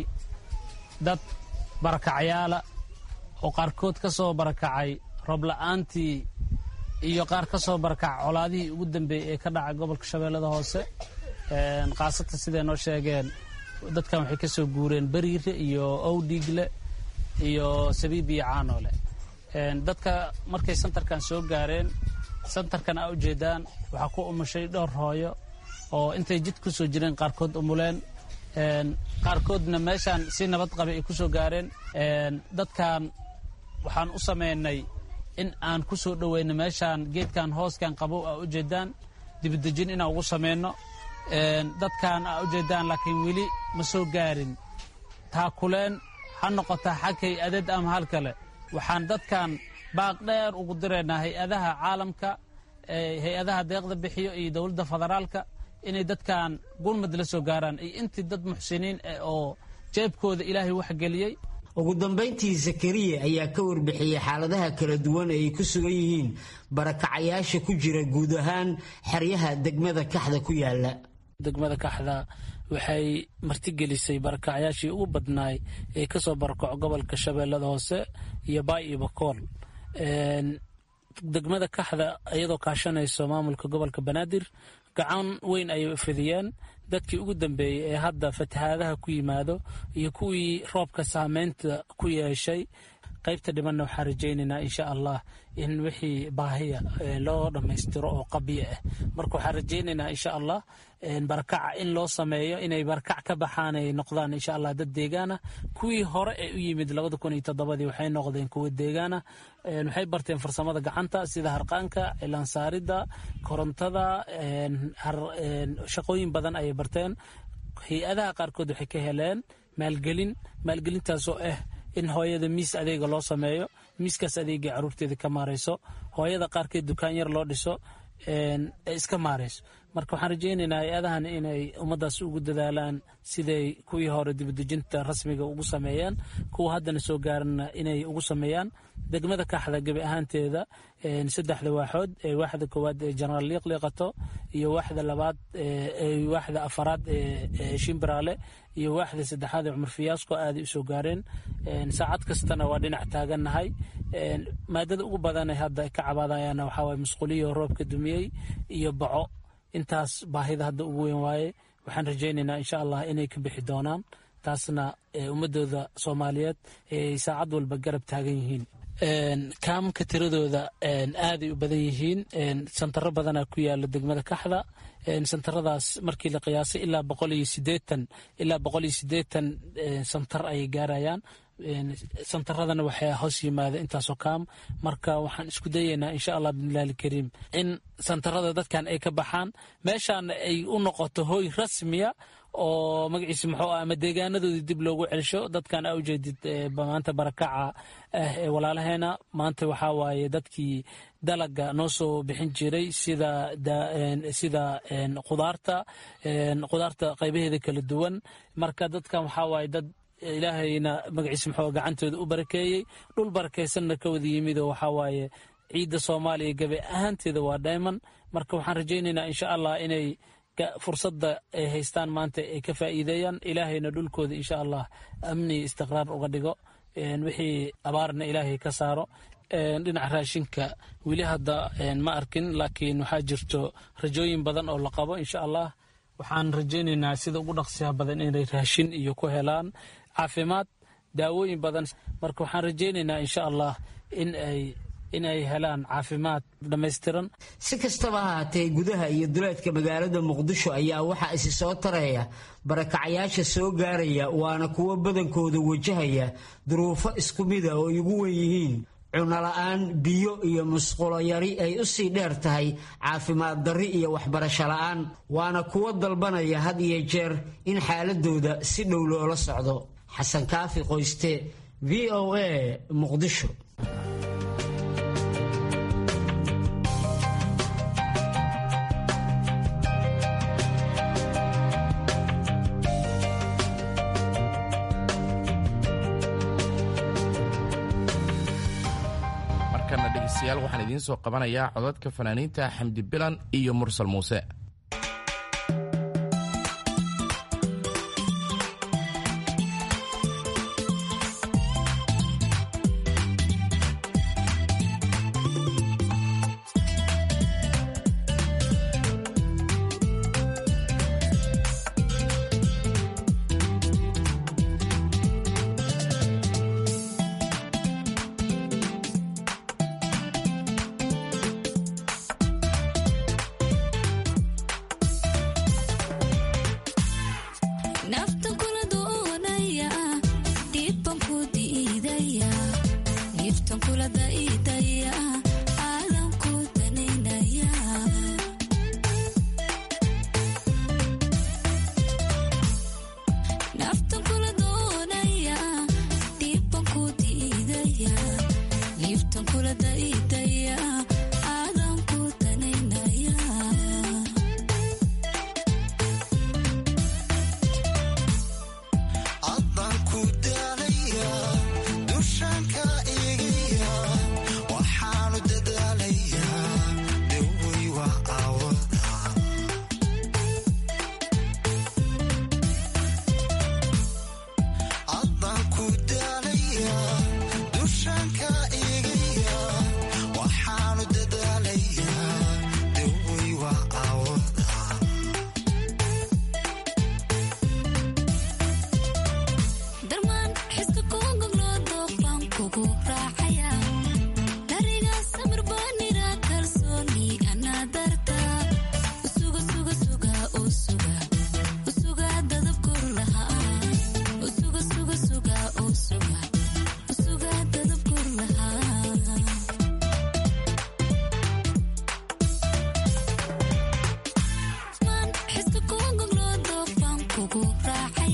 dad barakacayaala oo qaarkood ka soo barakacay roob la'aantii iyo qaar ka soo barakac colaadihii ugu dambeeyay ee ka dhacay gobolka Shabeellada Hoose qaasata sidee noo sheegeen dadkan waxay ka soo guureen Bariire iyo Owdigle iyo Sabiib iyo Caanoole. dadka markay santarkan soo gaareen santarkan ay u jeedaan waxa ku umushay dhowr hooyo oo intay jid ku soo jireen qaarkood umuleen qaarkoodna meeshan si nabad qabi ay ku soo gaareen. dadkan waxaan u sameynay in aan ku soo dhaweyno meeshan geedkan hooskan qabow ah u jeedaan dibadejin inaan ugu sameyno dadkan ah u jeedaan laakiin weli ma soo gaarin taakuleen ha noqota xagay adeed ama hal kale. waxaan dadkan baaq dheer ugu direynaa hay-adaha caalamka hay-adaha deeqda bixiyo iyo dowladda federaalka inay dadkan gurmad la soo gaaraan iyo intii dad muxsiniin oo jeebkooda ilaahay wax geliyey. ugu dambayntii Zakariya ayaa ka warbixiyey xaaladaha kala duwan ay ku sugan yihiin barakacayaasha ku jira guud ahaan xeryaha degmada Kaxda ku yaala. degmada Kaxda waxay martigelisay barakacayaashii ugu badnaay ee ka soo barakaco gobolka Shabeellada Hoose iyo Baay iyo Bakool. degmada Kaxda iyadoo kaashanayso maamulka gobolka Banaadir gacan weyn ay fidiyeen dadkii ugu dambeeyay ee hadda fatahaadaha ku yimaado iyo kuwii roobka saameynta ku yeeshay. qaybta dhimanna waxaan rajaynaynaa insha Allah in wixii baahiya loo dhammaystiro oo qabiye ah. marka waxaan rajaynaynaa insha Allah barakaca in loo sameeyo inay barakac ka baxaan ay noqdaan insha Allah dad deegaana. kuwii hore ee u yimid 2007 waxay noqdeen kuwa deegaana. waxay barteen farsamada gacanta sida harqaanka, cilaan saarida, korontada, shaqooyin badan ay barteen. hay'adaha qaarkood waxay ka heleen maalgelintaas oo ah in hooyada miis adeega loo sameeyo, miiskaas adeega caruurteeda ka maareyso, hooyada qaarkeed dukaan yar loo dhiso iska maareyso. marka waxaan rajaynaynaa hay-adahan inay ummadaas ugu dadaalaan siday kuwii hore dibadejinta rasmiga ugu sameeyaan, kuwa haddana soo gaarana inay ugu sameeyaan. degmada Kaxda gabi ahaanteeda 3 waaxood waaxda koowaad ee Generaal Liiqliiqato iyo waaxda labaad waaxda afaraad ee Shimbiraale iyo waaxda saddexaad ee Cumar Fiyaasko aad u soo gaareen. saacad kastana waa dhinac taagannahay. maadada ugu badan ee hadda ka cabaadayana waxa way masquuliyo roobka dumiyay iyo baco. intaas baahida hadda ugu weyn waaye. waxaan rajaynaynaa insha Allah inay ka bixi doonaan, taasna ummadooda Soomaaliyeed ay saacad walba garab taagan yihiin. kaamka tiradooda aad ay u badan yihiin. santaro badana ku yaala degmada Kaxda. santaradaas markii la qiyaasay ilaa 180 santar ay gaarayaan. santaradana waxay hoos yimaada intaasoo kaam. marka waxaan isku dayaynaa insha Allah billahi kariim in santarada dadkan ay ka baxaan, meeshaan ay u noqoto hooy rasmiya oo magaciisa muxuu ama deegaanadoodii dib loogu celsho. dadkan aa ujeedid maanta barakaca ee walaalaheena maanta waxaa waaye dadkii dalaga noo soo bixin jiray sida qudaarta qaybaheeda kala duwan. marka dadkan waxaa waaye dad ilaahayna magaciisa muxuu gacantooda u barakeeyey, dhul barakeysanna ka wada yimid oo waxaa waaye ciidda Soomaaliya gabi ahaanteeda waa diamond. marka waxaan rajaynaynaa insha Allah inay fursadda ay haystaan maanta ay ka faa'iideeyaan, ilaahayna dhulkooda insha Allah amni istiqraar uga dhigo, wixii abaarna ilaahay ka saaro. dhinaca raashinka weli hadda ma arkin, laakiin waxaa jirto rajooyin badan oo la qabo insha Allah. waxaan rajaynaynaa sida ugu dhaqsiyaha badan inay raashin iyo ku helaan caafimaad, daawooyin badan. marka waxaan rajaynaynaa insha Allah in ay helaan caafimaad dhammaystiran. si kastaba ha ahaatee gudaha iyo duleedka magaalada Muqdisho ayaa waxaa isi soo taraya barakacayaasha soo gaaraya, waana kuwo badankooda wajahaya duruufo isku mid ah oo ugu weyn yihiin cunno la'aan, biyo iyo musqulo yari ay u sii dheer tahay caafimaad darri iyo waxbarasho la'aan. waana kuwo dalbanaya had iyo jeer in xaaladooda si dhow loola socdo. Xasan Kaafi Qoyste, VOA, Muqdisho. waxaan idiin soo qabanayaa codadka fanaaniinta Xamdi Bilan iyo Mursal Muuse.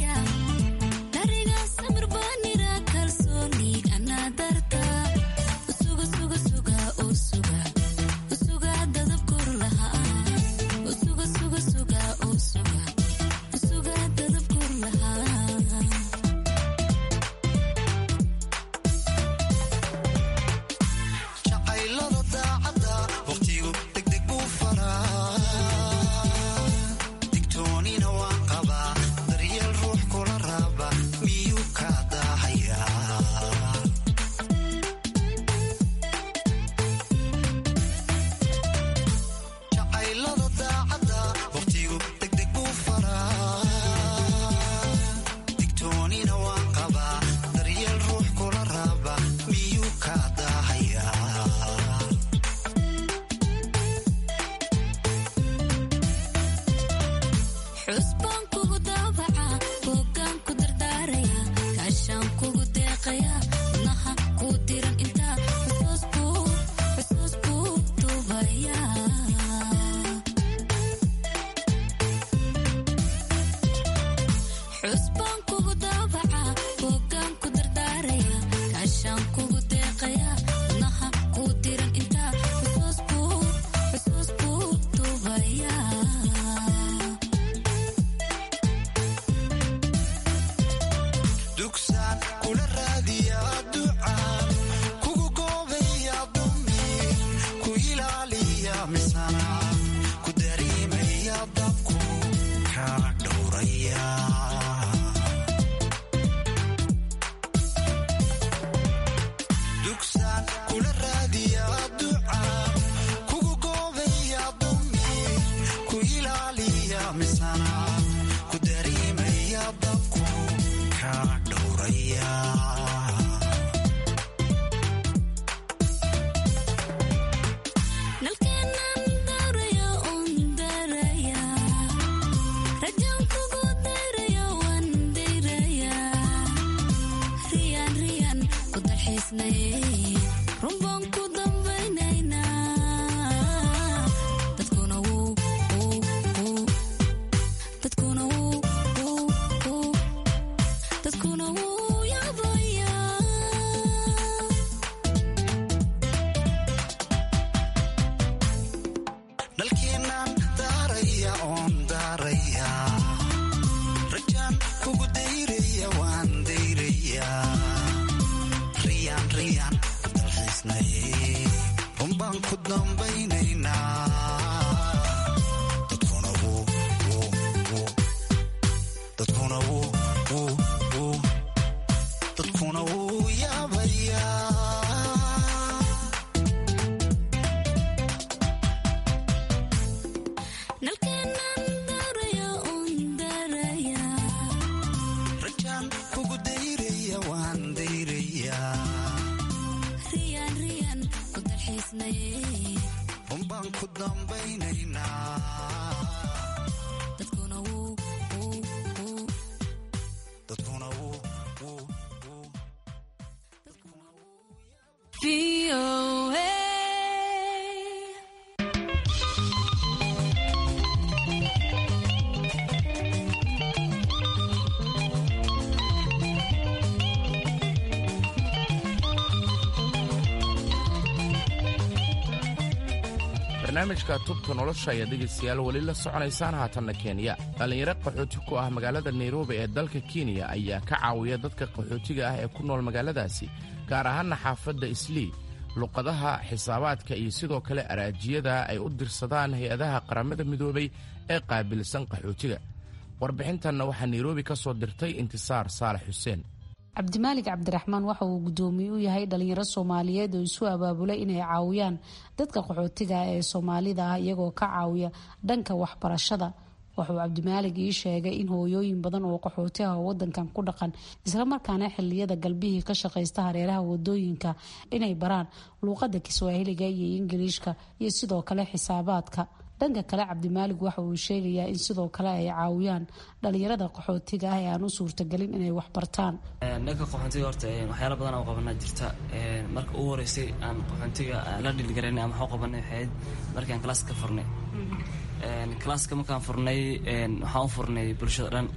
barnaamijka tubta nolosha ayaa dhegaystayaal weli la soconaysaan haatanna kenya dhallinyaro qaxooti ku ah magaalada nairobi ee dalka kenya ayaa ka caawiya dadka qaxootiga ah ee ku nool magaaladaasi gaar ahaanna xaafadda islii luqadaha xisaabaadka iyo sidoo kale araajiyada ay u dirsadaan hay-adaha qaramada midoobay ee qaabilsan qaxootiga warbixintanna waxaa nairobi ka soo dirtay intisaar saalax xuseen cabdimaalig cabdiraxmaan waxa uu gudoomiye u yahay dhalinyaro soomaaliyeed oo isu abaabulay inay caawiyaan dadka qaxootiga ee soomaalida ah iyagoo ka caawiya dhanka waxbarashada wuxuu cabdimaalig ii sheegay in hooyooyin badan oo qaxooti ah oo wadankan ku dhaqan islamarkaana xiliyada galbihii ka shaqaysta hareeraha wadooyinka inay baraan luuqada kiswaahiliga iyo ingiliishka iyo sidoo kale xisaabaadka dhanka kale cabdimaalig waxa uu sheegayaa in sidoo kale ay caawiyaan dhalinyarada qaxootiga ah ee aan u suurtagelin inay wax bartaan. dhanka qaxootiga horta waxyaalo badan oo qabanaa jirta marka ugu horeysay aan qaxootiga la dhilgaranay ama waxu qabanay waxayd markaan kalaaska furnay kalaaska markaan furnay waxaan u furnay bulshada dhan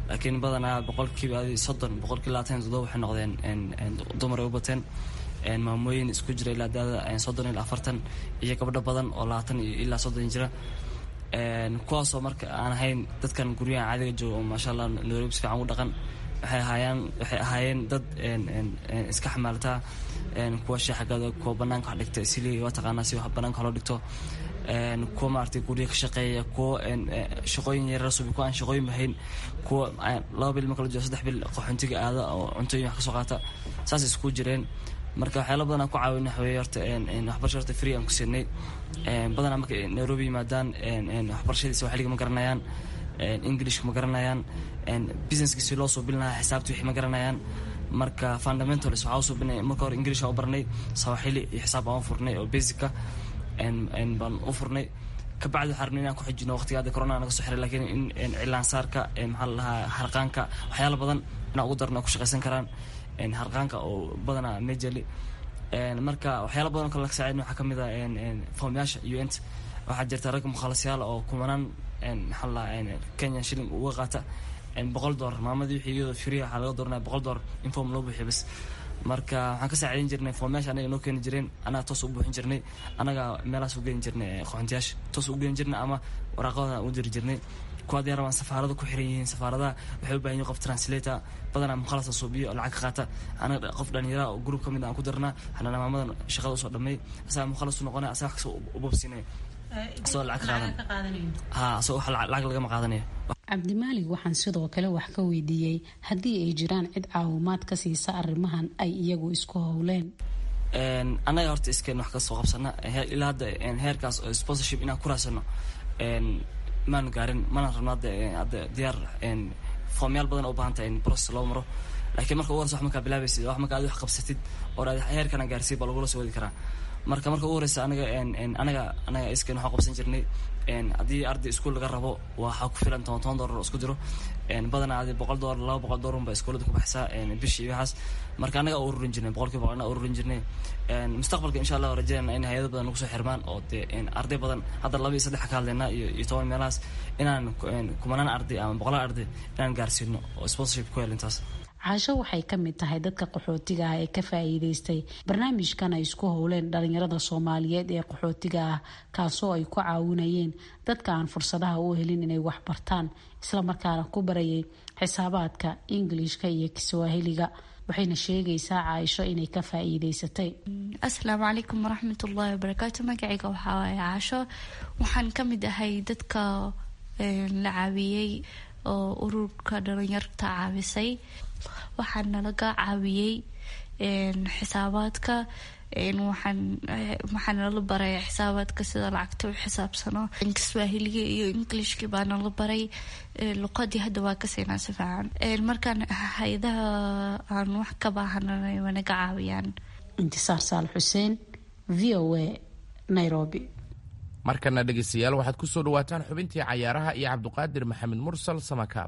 laakiin badanaa boqolkiiba 30 boqolkiiba 27 waxay noqdeen dumar ay u bateen maamooyin isku jira ilaa daada 30 ilaa 40 iyo gabdho badan oo 20 ilaa 30 jira kuwaasoo marka aan ahayn dadkan guryaha caadiga jooga oo maasha allah Nairobi si fiican u dhaqan waxay ahaayeen dad iska xamaaltaa kuwa shaqada kuwa banaanka wax dhigta sidii waa taqaanaa si wax banaanka loo dhigto kuwa maartay guriga ka shaqeeya kuwa shaqooyin yar rasmi kuwa aan shaqooyin bahayn kuwa 2 bil marka la joogo 3 bil qaxoontiga aada oo cuntooyin wax ka soo qaata saas isku jireen marka waxyaalo badan aan ku caawinay xawee horta waxbarashada free aan ku siinay badanaa marka Nairobi yimaadaan waxbarashadiisa waxliga ma garanayaan English ma garanayaan businesska si loo soo bilnaa xisaabta wixii ma garanayaan marka fundamentals waxa soo bilnay marka hore English oo barnay Swahili iyo xisaab aan furnay oo basic baan u furnay ka bacdi xarnay inaan ku xijino waqtiga corona naga soo xiray laakiin in cilaan saarka maxaa la harqaanka waxyaalo badan inaan ugu darno ku shaqeysan karaan harqaanka oo badanaa majorly marka waxyaalo badan kala saacidno waxa kamid ah foomyaasha UN waxa jirta rag mukhalasiyaal oo kumanaan maxaa la Kenya shilling uga qaata $100 maamadii wixii iyadoo free waxa laga dooranaa $100 in foom loo buuxiyo bas marka waxaan ka saacidin jirnay foomyaasha anaga noo keeni jireen anaga toos u buuxin jirnay anaga meelahaas u geyn jirnay qoxontiyaasha toos u geyn jirnay ama waraaqada u diri jirnay kuwaad yaraan safaarada ku xiran yihiin safaarada waxay u baahan yihiin qof translator badanaa mukhalasa suubiyo lacag qaata anaga qof dhalinyaro oo group kamid aan ku darnaa xanana maamadan shaqada u soo dhamay asaa mukhalas u noqonay asaa wax u bobsinay soo lacag qaadan soo lacag laga ma qaadanayo Cabdimaalig waxaan sidoo kale wax ka weydiiyay haddii ay jiraan cid caawimaad ka siisa arrimahan ay iyagu isku howleen anaga horta iskeen wax ka soo qabsana ilaa hadda heerkaas oo sponsorship inaan ku raasano maan gaarin mana rabnaa hadda diyaar foomyaal badan oo u baahan tahay in process loo maro laakiin marka ugu horeysa wax markaa bilaabaysid wax marka aad wax qabsatid oo aad heerkana gaarsiin baa lagula soo wadi karaa marka ugu horeysa anaga iskeen waxaan qabsan jirnay haddii arday iskuul laga rabo waxaa ku filan $10 isku diro badanaa $100 $200 baa iskuulada ku baxsaa bishii waxaas marka anaga ururin jirnay boqolkiiba anaga ururin jirnay mustaqbalka insha Allah rajaynaa in hay'ado badan ugu soo xirmaan oo arday badan hadda 2 iyo 3 ka hadlaynaa iyo 10 meelahaas inaan kumanaan arday ama 100 arday inaan gaarsiino oo sponsorship ku helintaas Caasho waxay ka mid tahay dadka qaxootiga ah ee ka faa'iideystay barnaamijkan ay isku howleen dhalinyarada Soomaaliyeed ee qaxootiga ah kaasoo ay ku caawinayeen dadka aan fursadaha u helin inay wax bartaan isla markaana ku barayay xisaabaadka Englishka iyo Kiswahiliga waxayna sheegaysaa Caasho inay ka faa'iideysatay Assalaamu calaykum waraxmatullaahi wabarakaatuh magacayga waxaa waaye Caasho waxaan ka mid ahay dadka la caawiyay oo ururka dhalinyarta caawisay waxaan nalaga caawiyay xisaabaadka waxaan nala baray xisaabaadka sida lacagta u xisaabsano Kiswahiliga iyo Englishka baa nala baray luqadii hadda waa ka siinaa si fiican markaan hay'adaha aan wax ka baahanay wanaga caawiyaan Intisaar Saal Xuseen VOA Nairobi markana dhegeystayaal waxaad ku soo dhawaataan xubintii cayaaraha iyo Cabduqaadir Maxamed Mursal Samakaab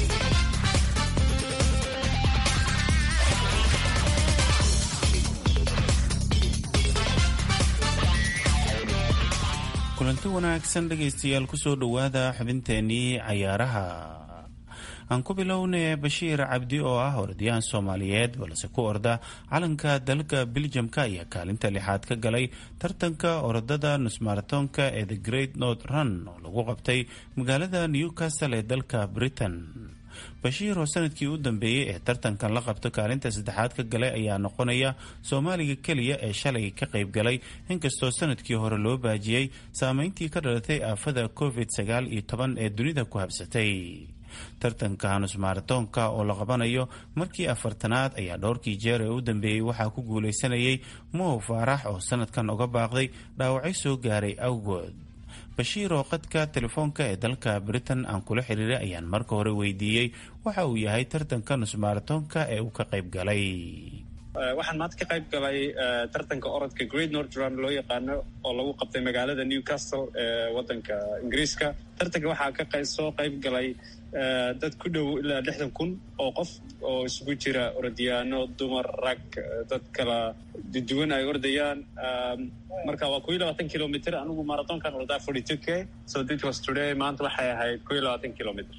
kulanti wanaagsan dhegaystayaal ku soo dhowaada xubinteenii cayaaraha aan ku bilownay Bashiir Cabdi oo ah orodyahan Soomaaliyeed balse ku orda calanka dalka Belgiumka ayaa kaalinta 6aad ka galay tartanka orodada nusmaratonka ee The Great North Run oo lagu qabtay magaalada Newcastle ee dalka Britain. Bashiir oo sanadkii u dambeeyay ee tartankan la qabto kaalinta 3aad ka galay ayaa noqonaya Soomaaliga kaliya ee shalay ka qayb galay inkastoo sanadkii hore loo baajiyay saameyntii ka dhalatay aafada COVID-19 ee dunida ku habsatay. tartanka nusmaratonka oo la qabanayo markii 4tanaad ayaa dhowrkii jeer ee u dambeeyay waxaa ku guuleysanayay Mo Faarax oo sanadkan uga baaqday dhaawacyo soo gaaray awgood. Bashiir oo qadka telefoonka ee dalka Britain aan kula xiriiray ayaan marka hore weydiiyey waxa uu yahay tartanka nusmaratonka ee uu ka qayb galay. waxaan maanta ka qayb galay tartanka orodka Great North Run loo yaqaano oo lagu qabtay magaalada Newcastle ee wadanka Ingiriiska. tartanka waxaa ka soo qayb galay dad ku dhow ilaa 60,000 oo qof oo isugu jira orodyaano dumar rag dad kala duwan ay ordayaan marka waa 22 kilomitir anigu marathonkan ordaa 42k so this was today maanta waxay ahayd 22 kilomitir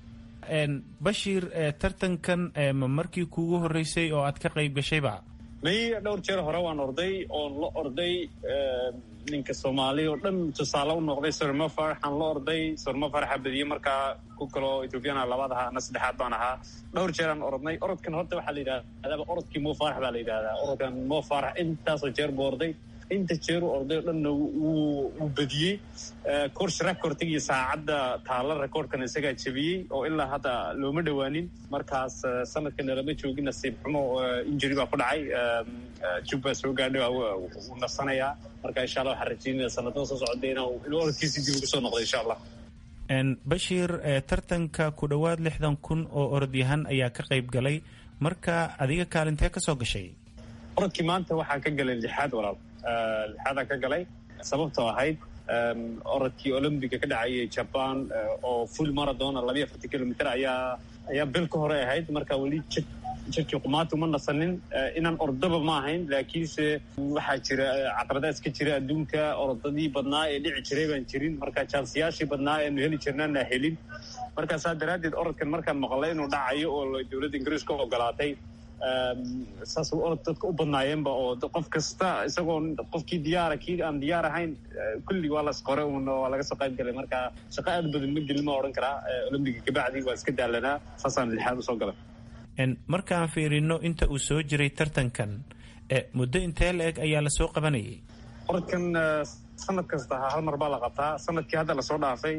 bashiir tartankan ma markii kuugu horeysay oo aad ka qayb gashayba? may dhowr jeer hore waan orday oon la orday ninka soomaali oo dhan tusaale u noqday Sorma Faraxan la orday Sorma Faraxa badiyay markaa ku kaloo Ethiopian labaad ahaa na saddexaad baan ahaa dhowr jeer aan orodnay orodkan horta waxaa la yidhahdaa orodkii Mo Farah baa la yidhahdaa orodkan Mo Farah intaasoo jeer buu orday inta jeer uu orday dhanna wuu badiyey course recordkii saacadda taala recordkan isagaa jabiyey oo ilaa hadda looma dhawaanin markaas sanadkan lama joogin nasiib xumo injury baa ku dhacay juba soo gaadhay wuu nasanayaa marka insha Allah waxaan rajaynayaa sanadada soo socda inuu orodkiisii dib ugu soo noqdo insha Allah. Bashiir tartanka ku dhowaad 60,000 oo orodyahan ayaa ka qayb galay marka adiga kaalintee ka soo gashay? orodkii maanta waxaan ka galay lixaad walaal lixaadaan ka galay sababtoo ahayd orodkii olympiga ka dhacayay Japan oo full marathon 42 kilomitir ayaa bil ka hore ahayd marka wali jirkii qumaatu ma nasanin inaan ordaba ma ahayn laakiinse waxaa jira caqabadaas ka jira adduunka orodadii badnaa ee dhici jiray baan jirin marka chansiyaashii badnaa ee heli jirnaan helin marka saa daraaddeed orodkan markaan maqlay inuu dhacayo oo dowladda Ingiriiska ogolaatay saas orod dadka u badnaayeenba oo qof kasta isagoo qofkii diyaara kii aan diyaar ahayn kulli waa la isqore waa laga soo qayb galay marka shaqo aad badan ma gelin ma odhan karaa olympiga kabacdi waa iska daalanaa saasaan lixaad usoo galay. markaan fiirino inta uu soo jiray tartankan muddo intee la-eg ayaa lasoo qabanayay? orodkan sanad kasta hal mar baa la qabtaa sanadkii hadda lasoo dhaafay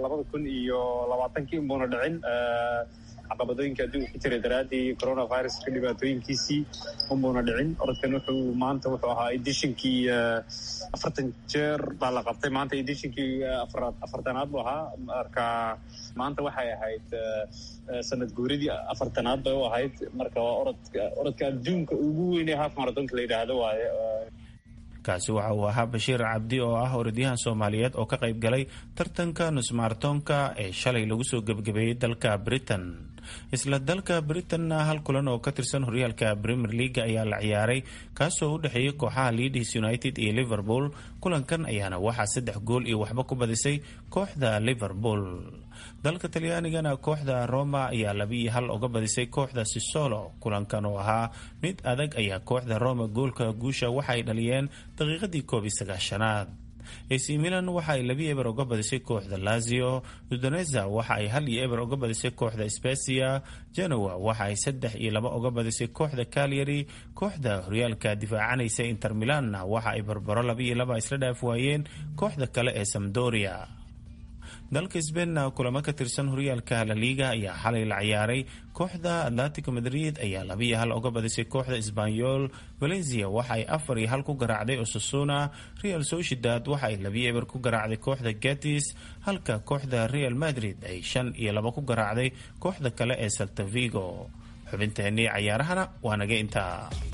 2020 inbuuna dhicin caqabadooyinka adduunka ku jiray daraaddii coronaviruska dhibaatooyinkiisii unbuuna dhicin orodkan wuxuu ahaa editionkii 40 jeer baa la qabtay maanta editionkii afartanaad buu ahaa marka maanta waxay ahayd sanad guuridii afartanaad bay u ahayd marka waa orodka adduunka ugu weynee half marathonka la yidhaahdo waaye. kaasi waxa uu ahaa Bashiir Cabdi oo ah orodyahan Soomaaliyeed oo ka qayb galay tartanka nus marathonka ee shalay lagu soo gabagabeeyay dalka Britain. isla dalka Britain hal kulan oo ka tirsan horyaalka Premier League ayaa la ciyaaray kaasoo u dhaxeeyay kooxaha Leeds United iyo Liverpool. kulankan ayaana waxaa 3 gool iyo waxba ku badisay kooxda Liverpool. dalka Talyaanigana kooxda Roma ayaa 2-1 uga badisay kooxda Sassuolo. kulankan oo ahaa mid adag ayaa kooxda Roma goolka guusha waxay dhaliyeen daqiiqadii 9-aad. AC Milan waxa ay 2-0 uga badisay kooxda Lazio. Udinese waxa ay 1-0 uga badisay kooxda Spezia. Genoa waxa ay 3-2 uga badisay kooxda Cagliari. kooxda horyaalka difaacanaysa Inter Milan waxa ay barbaro 2-2 isla dhaaf waayeen kooxda kale ee Sampdoria. dalka Spain kulamo ka tirsan horyaalka La Liga ayaa xalay la ciyaaray. kooxda Atletico Madrid ayaa 2-1 uga badisay kooxda Espanyol. Valencia waxa ay 4-1 ku garaacday Osasuna. Real Sociedad waxa ay 2-0 ku garaacday kooxda Betis, halka kooxda Real Madrid ay 5-2 ku garaacday kooxda kale ee Celta Vigo. xubinteennii cayaarahana waa naga intaa.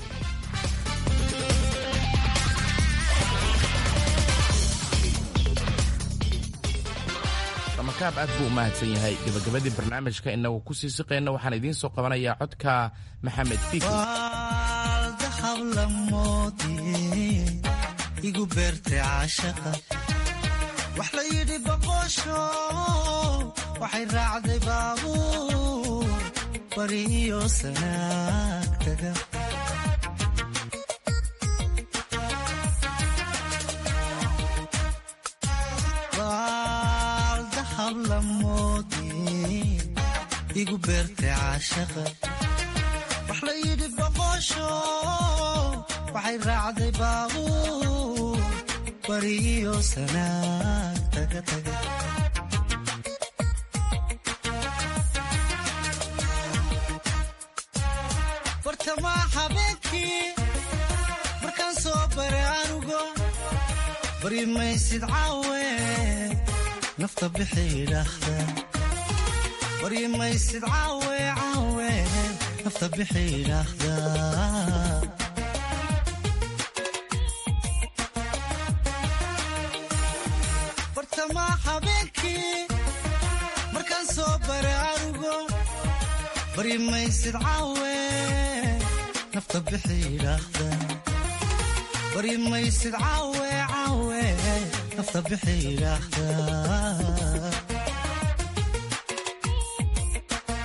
makaab aad buu u mahadsan yahay. gabagabadii barnaamijka inagu ku sii siqeyna waxaan idiin soo qabanayaa codka maxamed fiiki. igu beertay caashaqa wax la yidhi boqosho waxay raacday baabuur bari iyo sanaag taga igu beertay caashaqa wax la yidhi boqosho waxay raacday baabuur bari iyo sanaag taga taga bartamaa habeenkii markaan soo baray anugo bari maysid caawe nafta bixi idhaahda bari maysid caawe caawe nafta bixi idhaahda bartamaa habeenkii markaan soo baray anugo bari maysid caawe nafta bixi idhaahda bari maysid caawe caawe nafta bixi idhaahda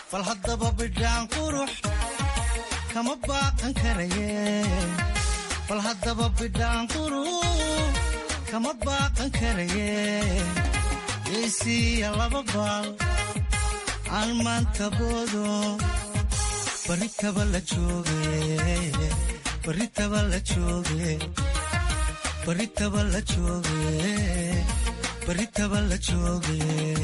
bal haddaba bidhaan qurux kama baaqan karaye bal haddaba bidhaan qurux kama baaqan karaye geesiya laba baal aan maanta boodo baritaba la jooge baritaba la jooge baritaba la jooge baritaba la jooge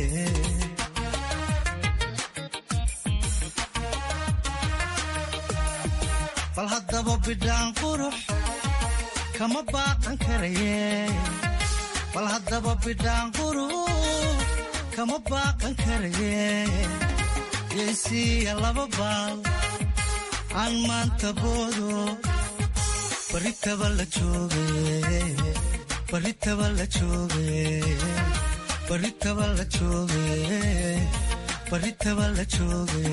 bal haddaba bidhaan qurux kama baaqan karaye bal haddaba bidhaan qurux kama baaqan karaye geesiya laba baal aan maanta boodo baritaba la jooge baritaba la jooge baritaba la jooge baritaba la jooge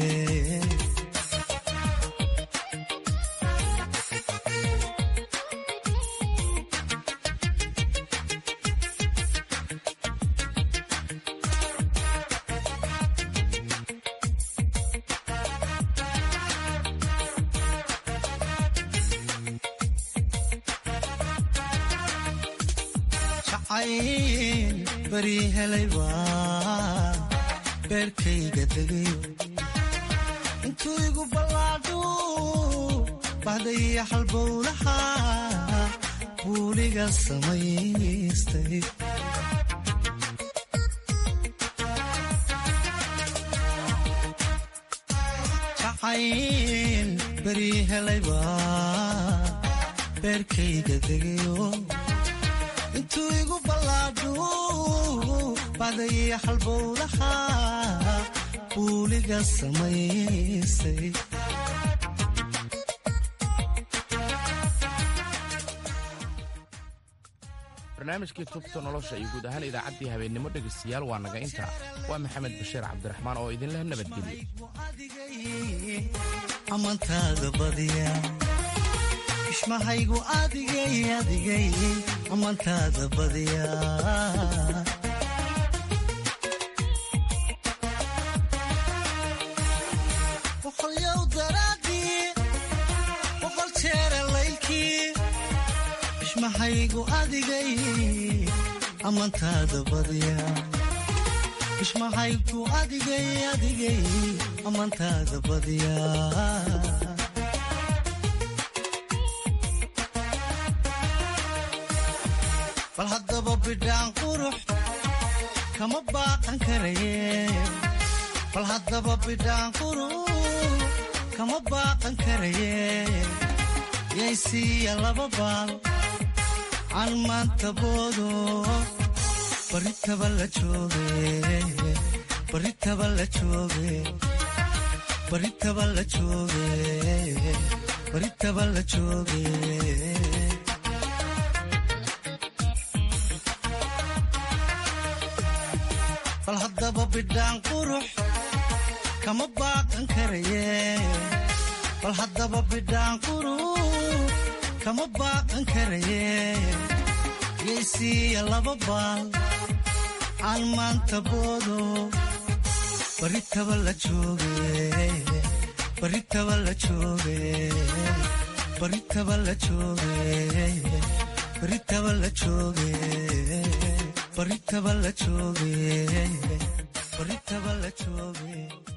bari helayba beerkayga degayo intuu igu ballaadhu baxdaya halbowlaha buuliga samaystay jacayl bari helayba beerkayga degayo intuu igu ballaadhu baxdaya halbowlaha buuliga samaysay barnaamijkii tubta nolosha iyo guud ahaan idaacaddii habeennimo dhegaystayaal waa naga intaa waa maxamed bashiir cabdiraxmaan oo idinleh nabadgelyo amantaada badiya ishmahaygu adigay adigay amantaada badiya boqolyow daraadii boqol jeera laylkii ishmahaygu adigay amantaada badiya ishmahaygu adigay adigay amantaada badiya bal haddaba bidhaan qurux kama baaqan karaye bal haddaba bidhaan qurux kama baaqan karaye yaysiiya laba baal aan maanta boodo baritaba la jooge baritaba la jooge baritaba la jooge baritaba la jooge bal haddaba bidhaan qurux kama baaqan karaye bal haddaba bidhaan qurux kama baaqan karaye yaysiiya laba baal aan maanta boodo baritaba la jooge baritaba la jooge baritaba la jooge baritaba la jooge baritaba la jooge baritaba la jooge